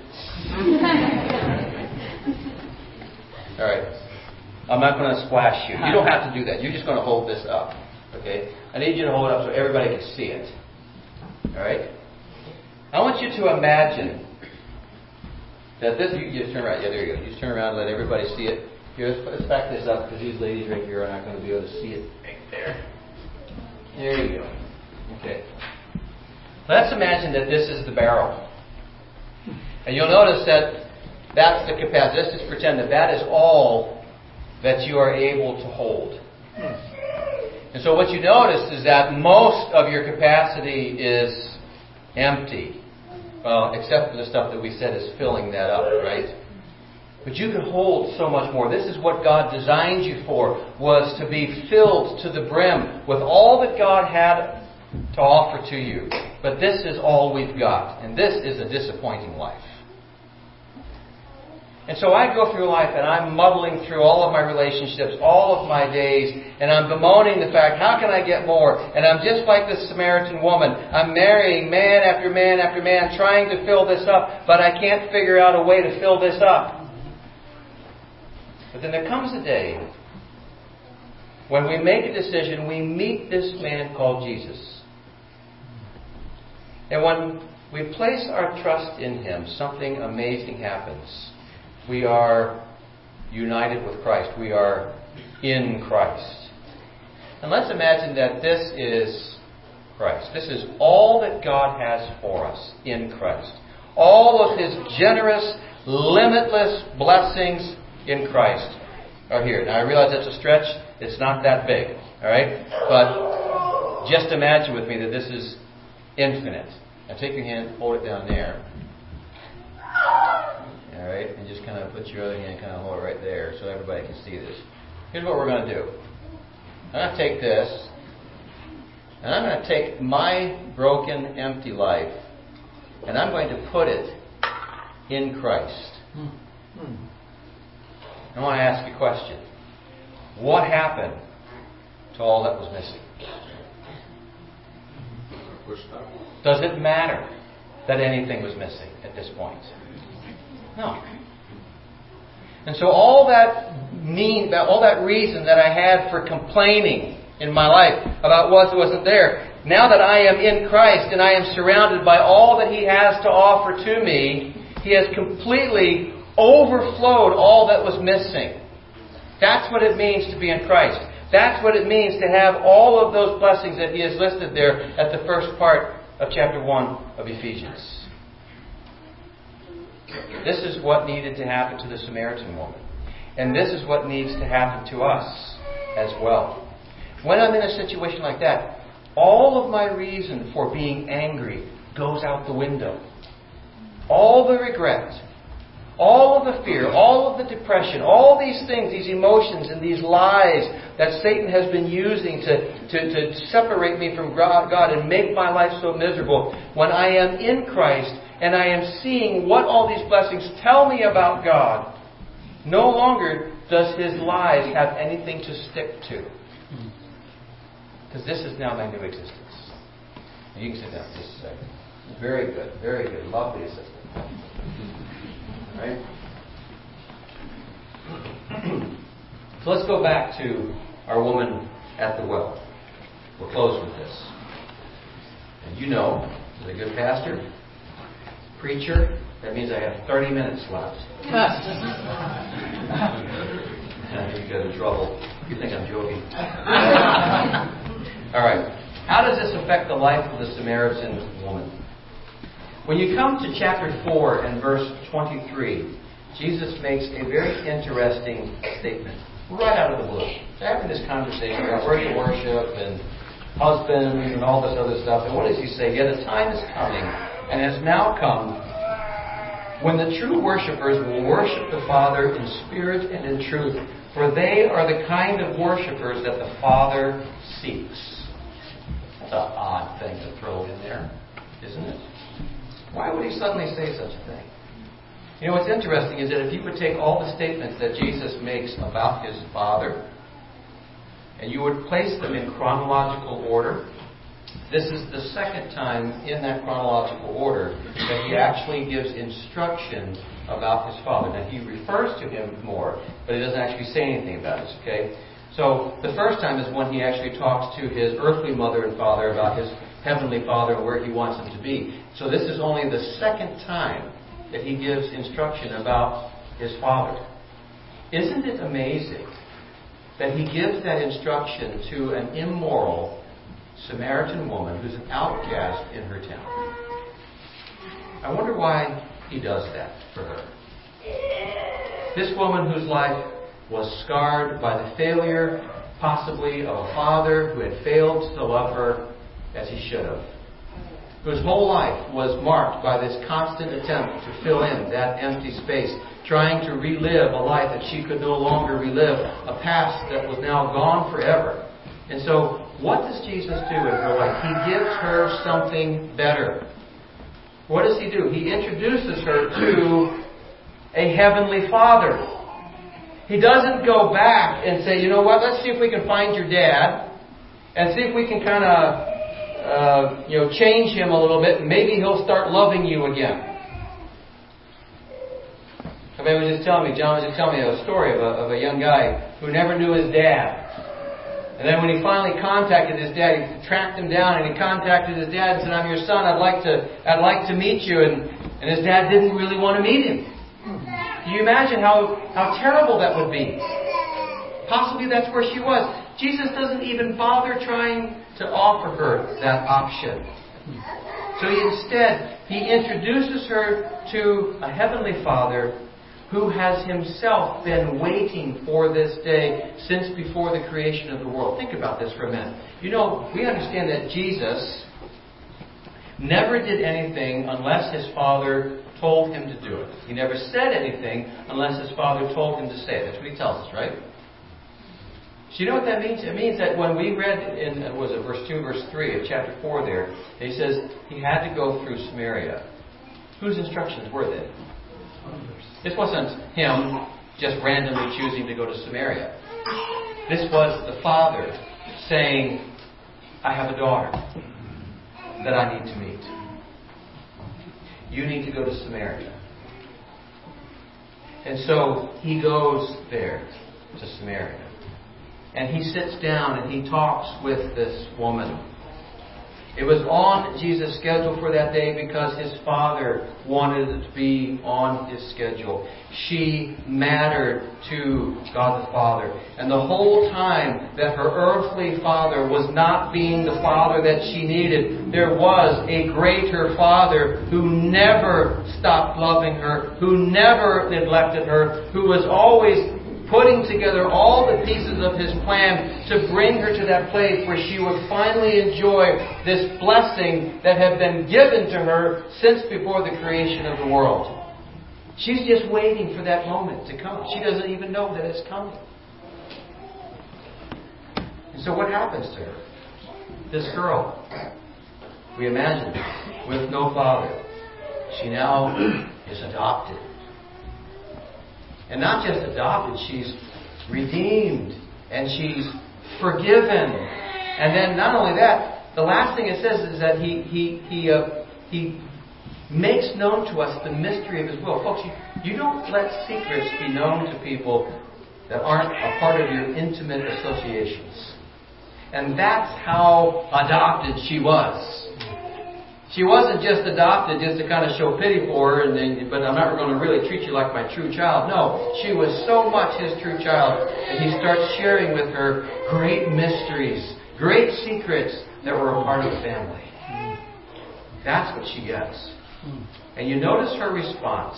All right. I'm not going to splash you. You don't have to do that. You're just going to hold this up, okay? I need you to hold it up so everybody can see it. All right? I want you to imagine that this... You just turn around. Yeah, there you go. You just turn around and let everybody see it. Here, let's, let's back this up because these ladies right here are not going to be able to see it right there. There you go. Okay. Let's imagine that this is the barrel. And you'll notice that that's the capacity. Let's just pretend that that is all that you are able to hold. And so what you notice is that most of your capacity is empty. Well, except for the stuff that we said is filling that up, right? But you can hold so much more. This is what God designed you for, was to be filled to the brim with all that God had to offer to you. But this is all we've got. And this is a disappointing life. And so I go through life and I'm muddling through all of my relationships, all of my days, and I'm bemoaning the fact, how can I get more? And I'm just like this Samaritan woman. I'm marrying man after man after man, trying to fill this up, but I can't figure out a way to fill this up. But then there comes a day when we make a decision, we meet this man called Jesus. And when we place our trust in Him, something amazing happens. We are united with Christ. We are in Christ. And let's imagine that this is Christ. This is all that God has for us in Christ. All of His generous, limitless blessings in Christ are here. Now I realize that's a stretch. It's not that big. Alright? But just imagine with me that this is infinite. Now take your hand, hold it down there. Alright? And just kind of put your other hand, kind of hold it right there so everybody can see this. Here's what we're going to do. I'm going to take this, and I'm going to take my broken, empty life, and I'm going to put it in Christ. Hmm. I want to ask you a question. What happened to all that was missing? Does it matter that anything was missing at this point? No. And so all that mean, all that reason that I had for complaining in my life about what wasn't there, now that I am in Christ and I am surrounded by all that He has to offer to me, He has completely overflowed all that was missing. That's what it means to be in Christ. That's what it means to have all of those blessings that he has listed there at the first part of chapter one of Ephesians. This is what needed to happen to the Samaritan woman. And this is what needs to happen to us as well. When I'm in a situation like that, all of my reason for being angry goes out the window. All the regret, all of the fear, all of the depression, all these things, these emotions and these lies that Satan has been using to, to, to separate me from God and make my life so miserable. When I am in Christ and I am seeing what all these blessings tell me about God, no longer does his lies have anything to stick to. Because this is now my new existence. And you can sit down for just a second. Very good, very good. Lovely assistant. Alright? So let's go back to our woman at the well. We'll close with this. And you know, as a good pastor, preacher, that means I have thirty minutes left. I think you got in trouble. You think I'm joking. Alright. How does this affect the life of the Samaritan woman? When you come to chapter four and verse twenty-three, Jesus makes a very interesting statement. Right out of the blue. They're having this conversation about where to worship and husbands and all this other stuff. And what does he say? Yet a time is coming and has now come when the true worshipers will worship the Father in spirit and in truth. For they are the kind of worshipers that the Father seeks. That's an odd thing to throw in there, isn't it? Why would he suddenly say such a thing? You know, what's interesting is that if you would take all the statements that Jesus makes about his Father, and you would place them in chronological order, this is the second time in that chronological order that he actually gives instruction about his Father. Now, he refers to him more, but he doesn't actually say anything about it, okay? So, the first time is when he actually talks to his earthly mother and father about his heavenly Father and where he wants him to be. So this is only the second time that he gives instruction about his Father. Isn't it amazing that he gives that instruction to an immoral Samaritan woman who's an outcast in her town? I wonder why he does that for her. This woman whose life was scarred by the failure, possibly, of a father who had failed to love her as he should have. Whose whole life was marked by this constant attempt to fill in that empty space, trying to relive a life that she could no longer relive, a past that was now gone forever. And so, what does Jesus do in her life? He gives her something better. What does he do? He introduces her to a heavenly Father. He doesn't go back and say, you know what, let's see if we can find your dad and see if we can kind of Uh, you know, change him a little bit, and maybe he'll start loving you again. Somebody was just telling me, John was just telling me a story of a, of a young guy who never knew his dad. And then when he finally contacted his dad, he tracked him down and he contacted his dad and said, I'm your son, I'd like to I'd like to meet you. And, and his dad didn't really want to meet him. Can you imagine how, how terrible that would be? Possibly that's where she was. Jesus doesn't even bother trying to offer her that option. So instead, he introduces her to a heavenly Father who has himself been waiting for this day since before the creation of the world. Think about this for a minute. You know, we understand that Jesus never did anything unless his Father told him to do it. He never said anything unless his Father told him to say it. That's what he tells us, right? So you know what that means? It means that when we read in, was it verse two, verse three of chapter four there, he says he had to go through Samaria. Whose instructions were they? This wasn't him just randomly choosing to go to Samaria. This was the Father saying, I have a daughter that I need to meet. You need to go to Samaria. And so he goes there to Samaria. And he sits down and he talks with this woman. It was on Jesus' schedule for that day because His Father wanted it to be on His schedule. She mattered to God the Father. And the whole time that her earthly father was not being the father that she needed, there was a greater Father who never stopped loving her, who never neglected her, who was always putting together all the pieces of His plan to bring her to that place where she would finally enjoy this blessing that had been given to her since before the creation of the world. She's just waiting for that moment to come. She doesn't even know that it's coming. And so what happens to her? This girl, we imagine, with no father, she now is adopted. And not just adopted, she's redeemed and she's forgiven. And then not only that, the last thing it says is that he he he uh, he makes known to us the mystery of His will. Folks, you, you don't let secrets be known to people that aren't a part of your intimate associations. And that's how adopted she was. She wasn't just adopted just to kind of show pity for her, and then, but I'm never going to really treat you like my true child. No, she was so much His true child that He starts sharing with her great mysteries, great secrets that were a part of the family. That's what she gets. And you notice her response.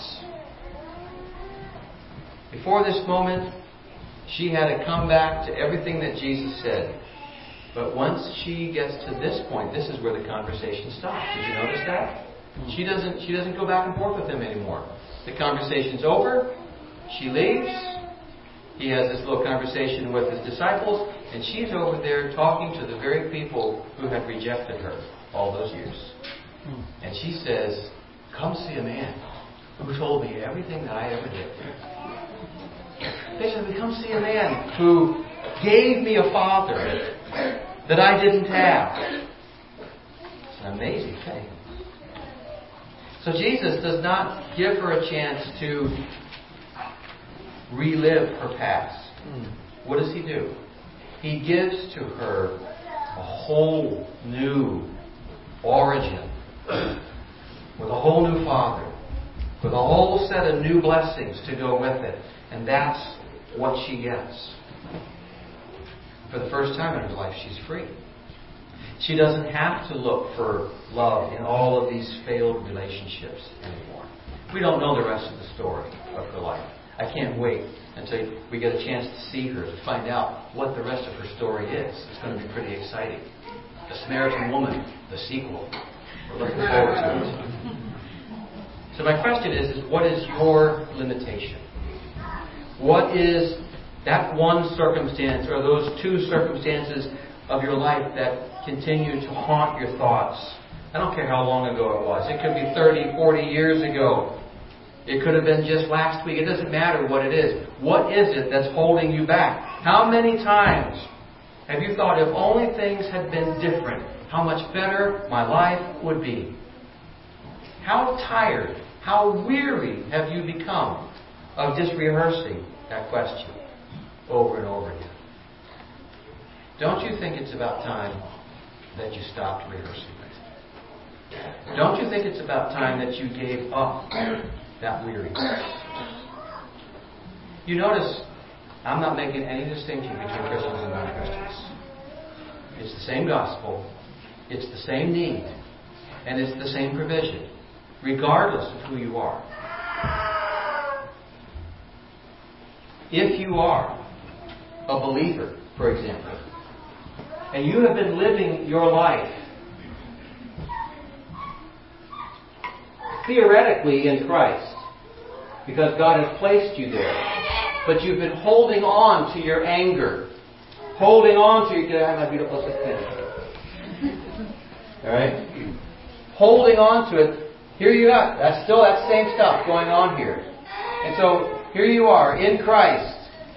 Before this moment, she had to come back to everything that Jesus said. But once she gets to this point, this is where the conversation stops. Did you notice that? She doesn't she doesn't go back and forth with Him anymore. The conversation's over. She leaves. He has this little conversation with His disciples. And she's over there talking to the very people who had rejected her all those years. And she says, "Come see a man who told me everything that I ever did." Basically, come see a man who gave me a father that I didn't have. It's an amazing thing. So Jesus does not give her a chance to relive her past. What does He do? He gives to her a whole new origin with a whole new father, with a whole set of new blessings to go with it. And that's what she gets. For the first time in her life, she's free. She doesn't have to look for love in all of these failed relationships anymore. We don't know the rest of the story of her life. I can't wait until we get a chance to see her, to find out what the rest of her story is. It's going to be pretty exciting. The Samaritan Woman, the sequel. We're looking forward to it. So my question is, is what is your limitation? What is that one circumstance or those two circumstances of your life that continue to haunt your thoughts? I don't care how long ago it was. It could be thirty, forty years ago. It could have been just last week. It doesn't matter what it is. What is it that's holding you back? How many times have you thought, if only things had been different, how much better my life would be? How tired, how weary have you become of just rehearsing that question over and over again? Don't you think it's about time that you stopped rehearsing it? Don't you think it's about time that you gave up that weariness? You notice I'm not making any distinction between Christians and non-Christians. It's the same gospel, it's the same need, and it's the same provision, regardless of who you are. If you are a believer, for example, and you have been living your life theoretically in Christ, because God has placed you there, but you've been holding on to your anger, holding on to your... I might be the closest thing. Alright? Holding on to it. Here you are. That's still that same stuff going on here. And so, here you are, in Christ.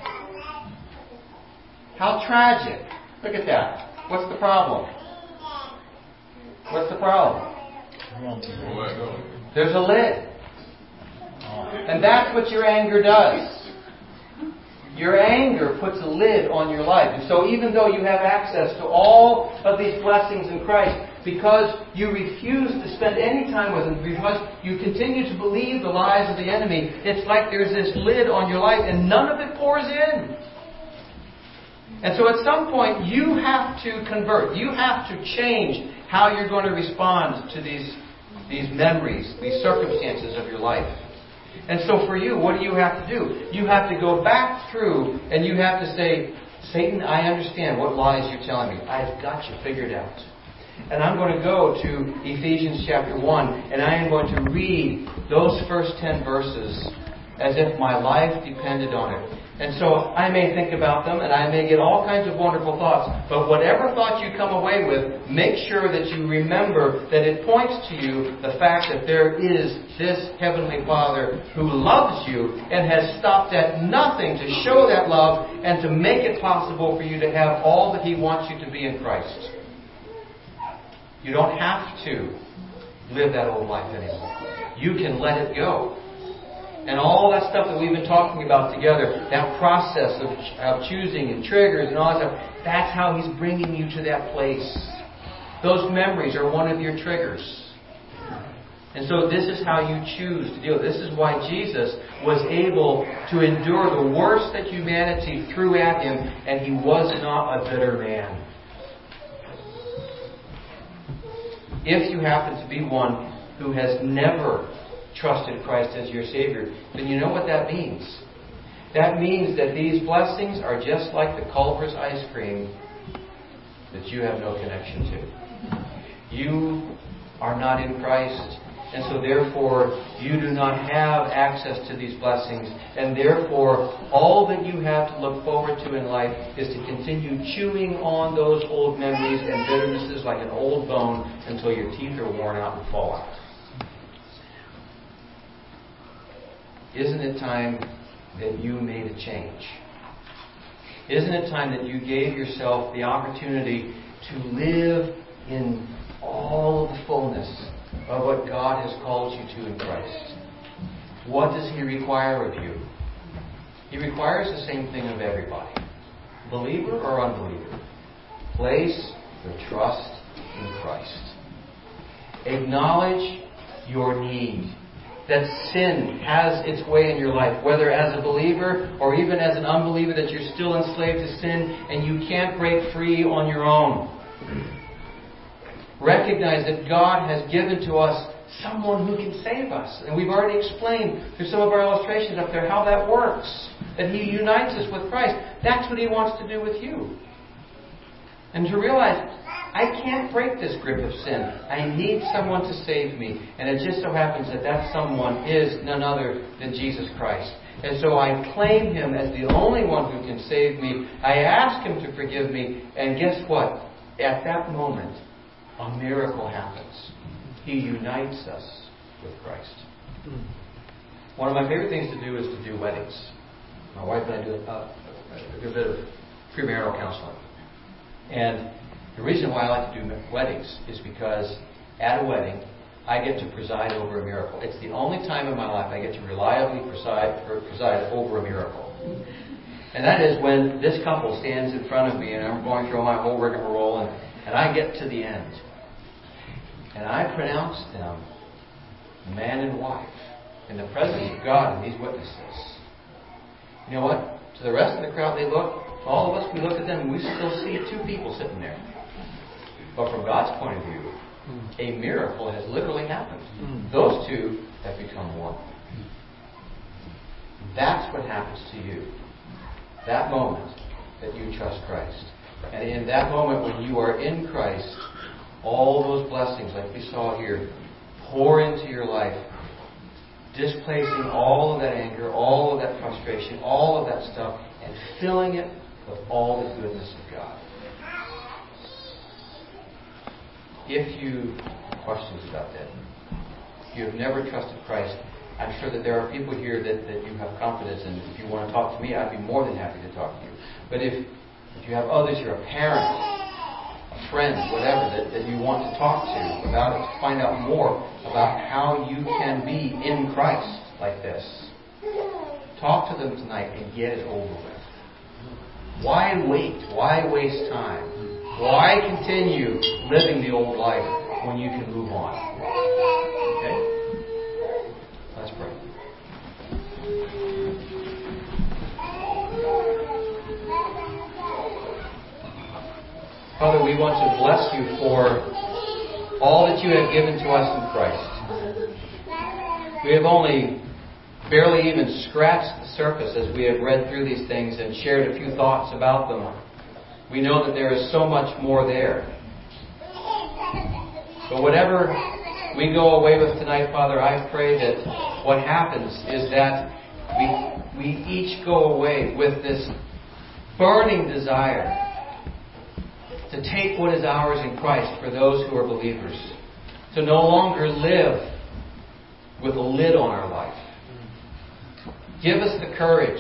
How tragic. Look at that. What's the problem? What's the problem? There's a lid. And that's what your anger does. Your anger puts a lid on your life. And so even though you have access to all of these blessings in Christ, because you refuse to spend any time with Him, because you continue to believe the lies of the enemy, it's like there's this lid on your life and none of it pours in. And so at some point you have to convert. You have to change how you're going to respond to these, these memories, these circumstances of your life. And so for you, what do you have to do? You have to go back through and you have to say, Satan, I understand what lies you're telling me. I've got you figured out. And I'm going to go to Ephesians chapter one, and I am going to read those first ten verses as if my life depended on it. And so I may think about them, and I may get all kinds of wonderful thoughts. But whatever thoughts you come away with, make sure that you remember that it points to you the fact that there is this Heavenly Father who loves you and has stopped at nothing to show that love and to make it possible for you to have all that He wants you to be in Christ. You don't have to live that old life anymore. You can let it go. And all that stuff that we've been talking about together, that process of, of choosing and triggers and all that stuff, that's how He's bringing you to that place. Those memories are one of your triggers. And so this is how you choose to deal. This is why Jesus was able to endure the worst that humanity threw at Him, and He was not a bitter man. If you happen to be one who has never trusted Christ as your Savior, then you know what that means. That means that these blessings are just like the Culver's ice cream that you have no connection to. You are not in Christ, and so therefore you do not have access to these blessings, and therefore all that you have to look forward to in life is to continue chewing on those old memories and bitternesses like an old bone until your teeth are worn out and fall out. Isn't it time that you made a change? Isn't it time that you gave yourself the opportunity to live in all of the fullness of what God has called you to in Christ? What does He require of you? He requires the same thing of everybody. Believer or unbeliever. Place your trust in Christ. Acknowledge your need. That sin has its way in your life, whether as a believer or even as an unbeliever, that you're still enslaved to sin and you can't break free on your own. Recognize that God has given to us someone who can save us. And we've already explained through some of our illustrations up there how that works. That He unites us with Christ. That's what He wants to do with you. And to realize, I can't break this grip of sin. I need someone to save me. And it just so happens that that someone is none other than Jesus Christ. And so I claim Him as the only one who can save me. I ask Him to forgive me. And guess what? At that moment, a miracle happens. He unites us with Christ. One of my favorite things to do is to do weddings. My wife and I do a, a good bit of premarital counseling. And the reason why I like to do weddings is because at a wedding, I get to preside over a miracle. It's the only time in my life I get to reliably preside, or preside over a miracle. And that is when this couple stands in front of me and I'm going through my whole rigmarole and, and I get to the end. And I pronounce them man and wife in the presence of God and these witnesses. You know what? To the rest of the crowd, they look. To all of us, we look at them and we still see two people sitting there. But from God's point of view, a miracle has literally happened. Those two have become one. That's what happens to you. That moment that you trust Christ. And in that moment when you are in Christ, all those blessings, like we saw here, pour into your life, displacing all of that anger, all of that frustration, all of that stuff, and filling it with all the goodness of God. If you have questions about that, if you have never trusted Christ, I'm sure that there are people here that, that you have confidence in. If you want to talk to me, I'd be more than happy to talk to you. But if, if you have others, you're a parent, a friend, whatever, that, that you want to talk to about it, to find out more about how you can be in Christ like this, talk to them tonight and get it over with. Why wait? Why waste time? Why continue living the old life when you can move on? Okay? Let's pray. Father, we want to bless you for all that you have given to us in Christ. We have only barely even scratched the surface as we have read through these things and shared a few thoughts about them. We know that there is so much more there. But whatever we go away with tonight, Father, I pray that what happens is that we, we each go away with this burning desire to take what is ours in Christ for those who are believers. To no longer live with a lid on our life. Give us the courage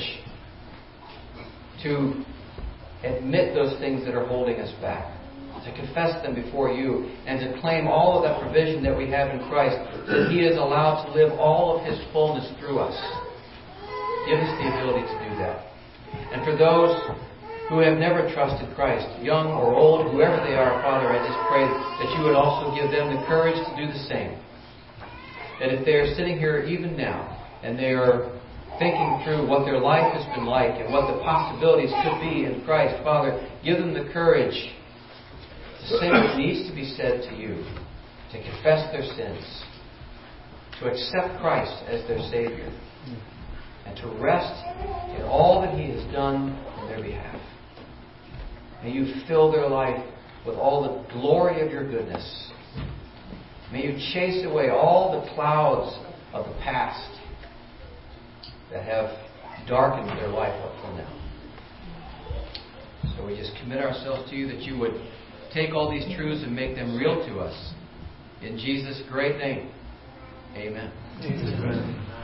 to admit those things that are holding us back, to confess them before you, and to claim all of that provision that we have in Christ, that He is allowed to live all of His fullness through us. Give us the ability to do that. And for those who have never trusted Christ, young or old, whoever they are, Father, I just pray that you would also give them the courage to do the same. That if they are sitting here even now, and they are thinking through what their life has been like and what the possibilities could be in Christ, Father, give them the courage to say what needs to be said to you, to confess their sins, to accept Christ as their Savior, and to rest in all that He has done on their behalf. May you fill their life with all the glory of your goodness. May you chase away all the clouds of the past that have darkened their life up till now. So we just commit ourselves to you that you would take all these truths and make them real to us. In Jesus' great name, amen. Amen.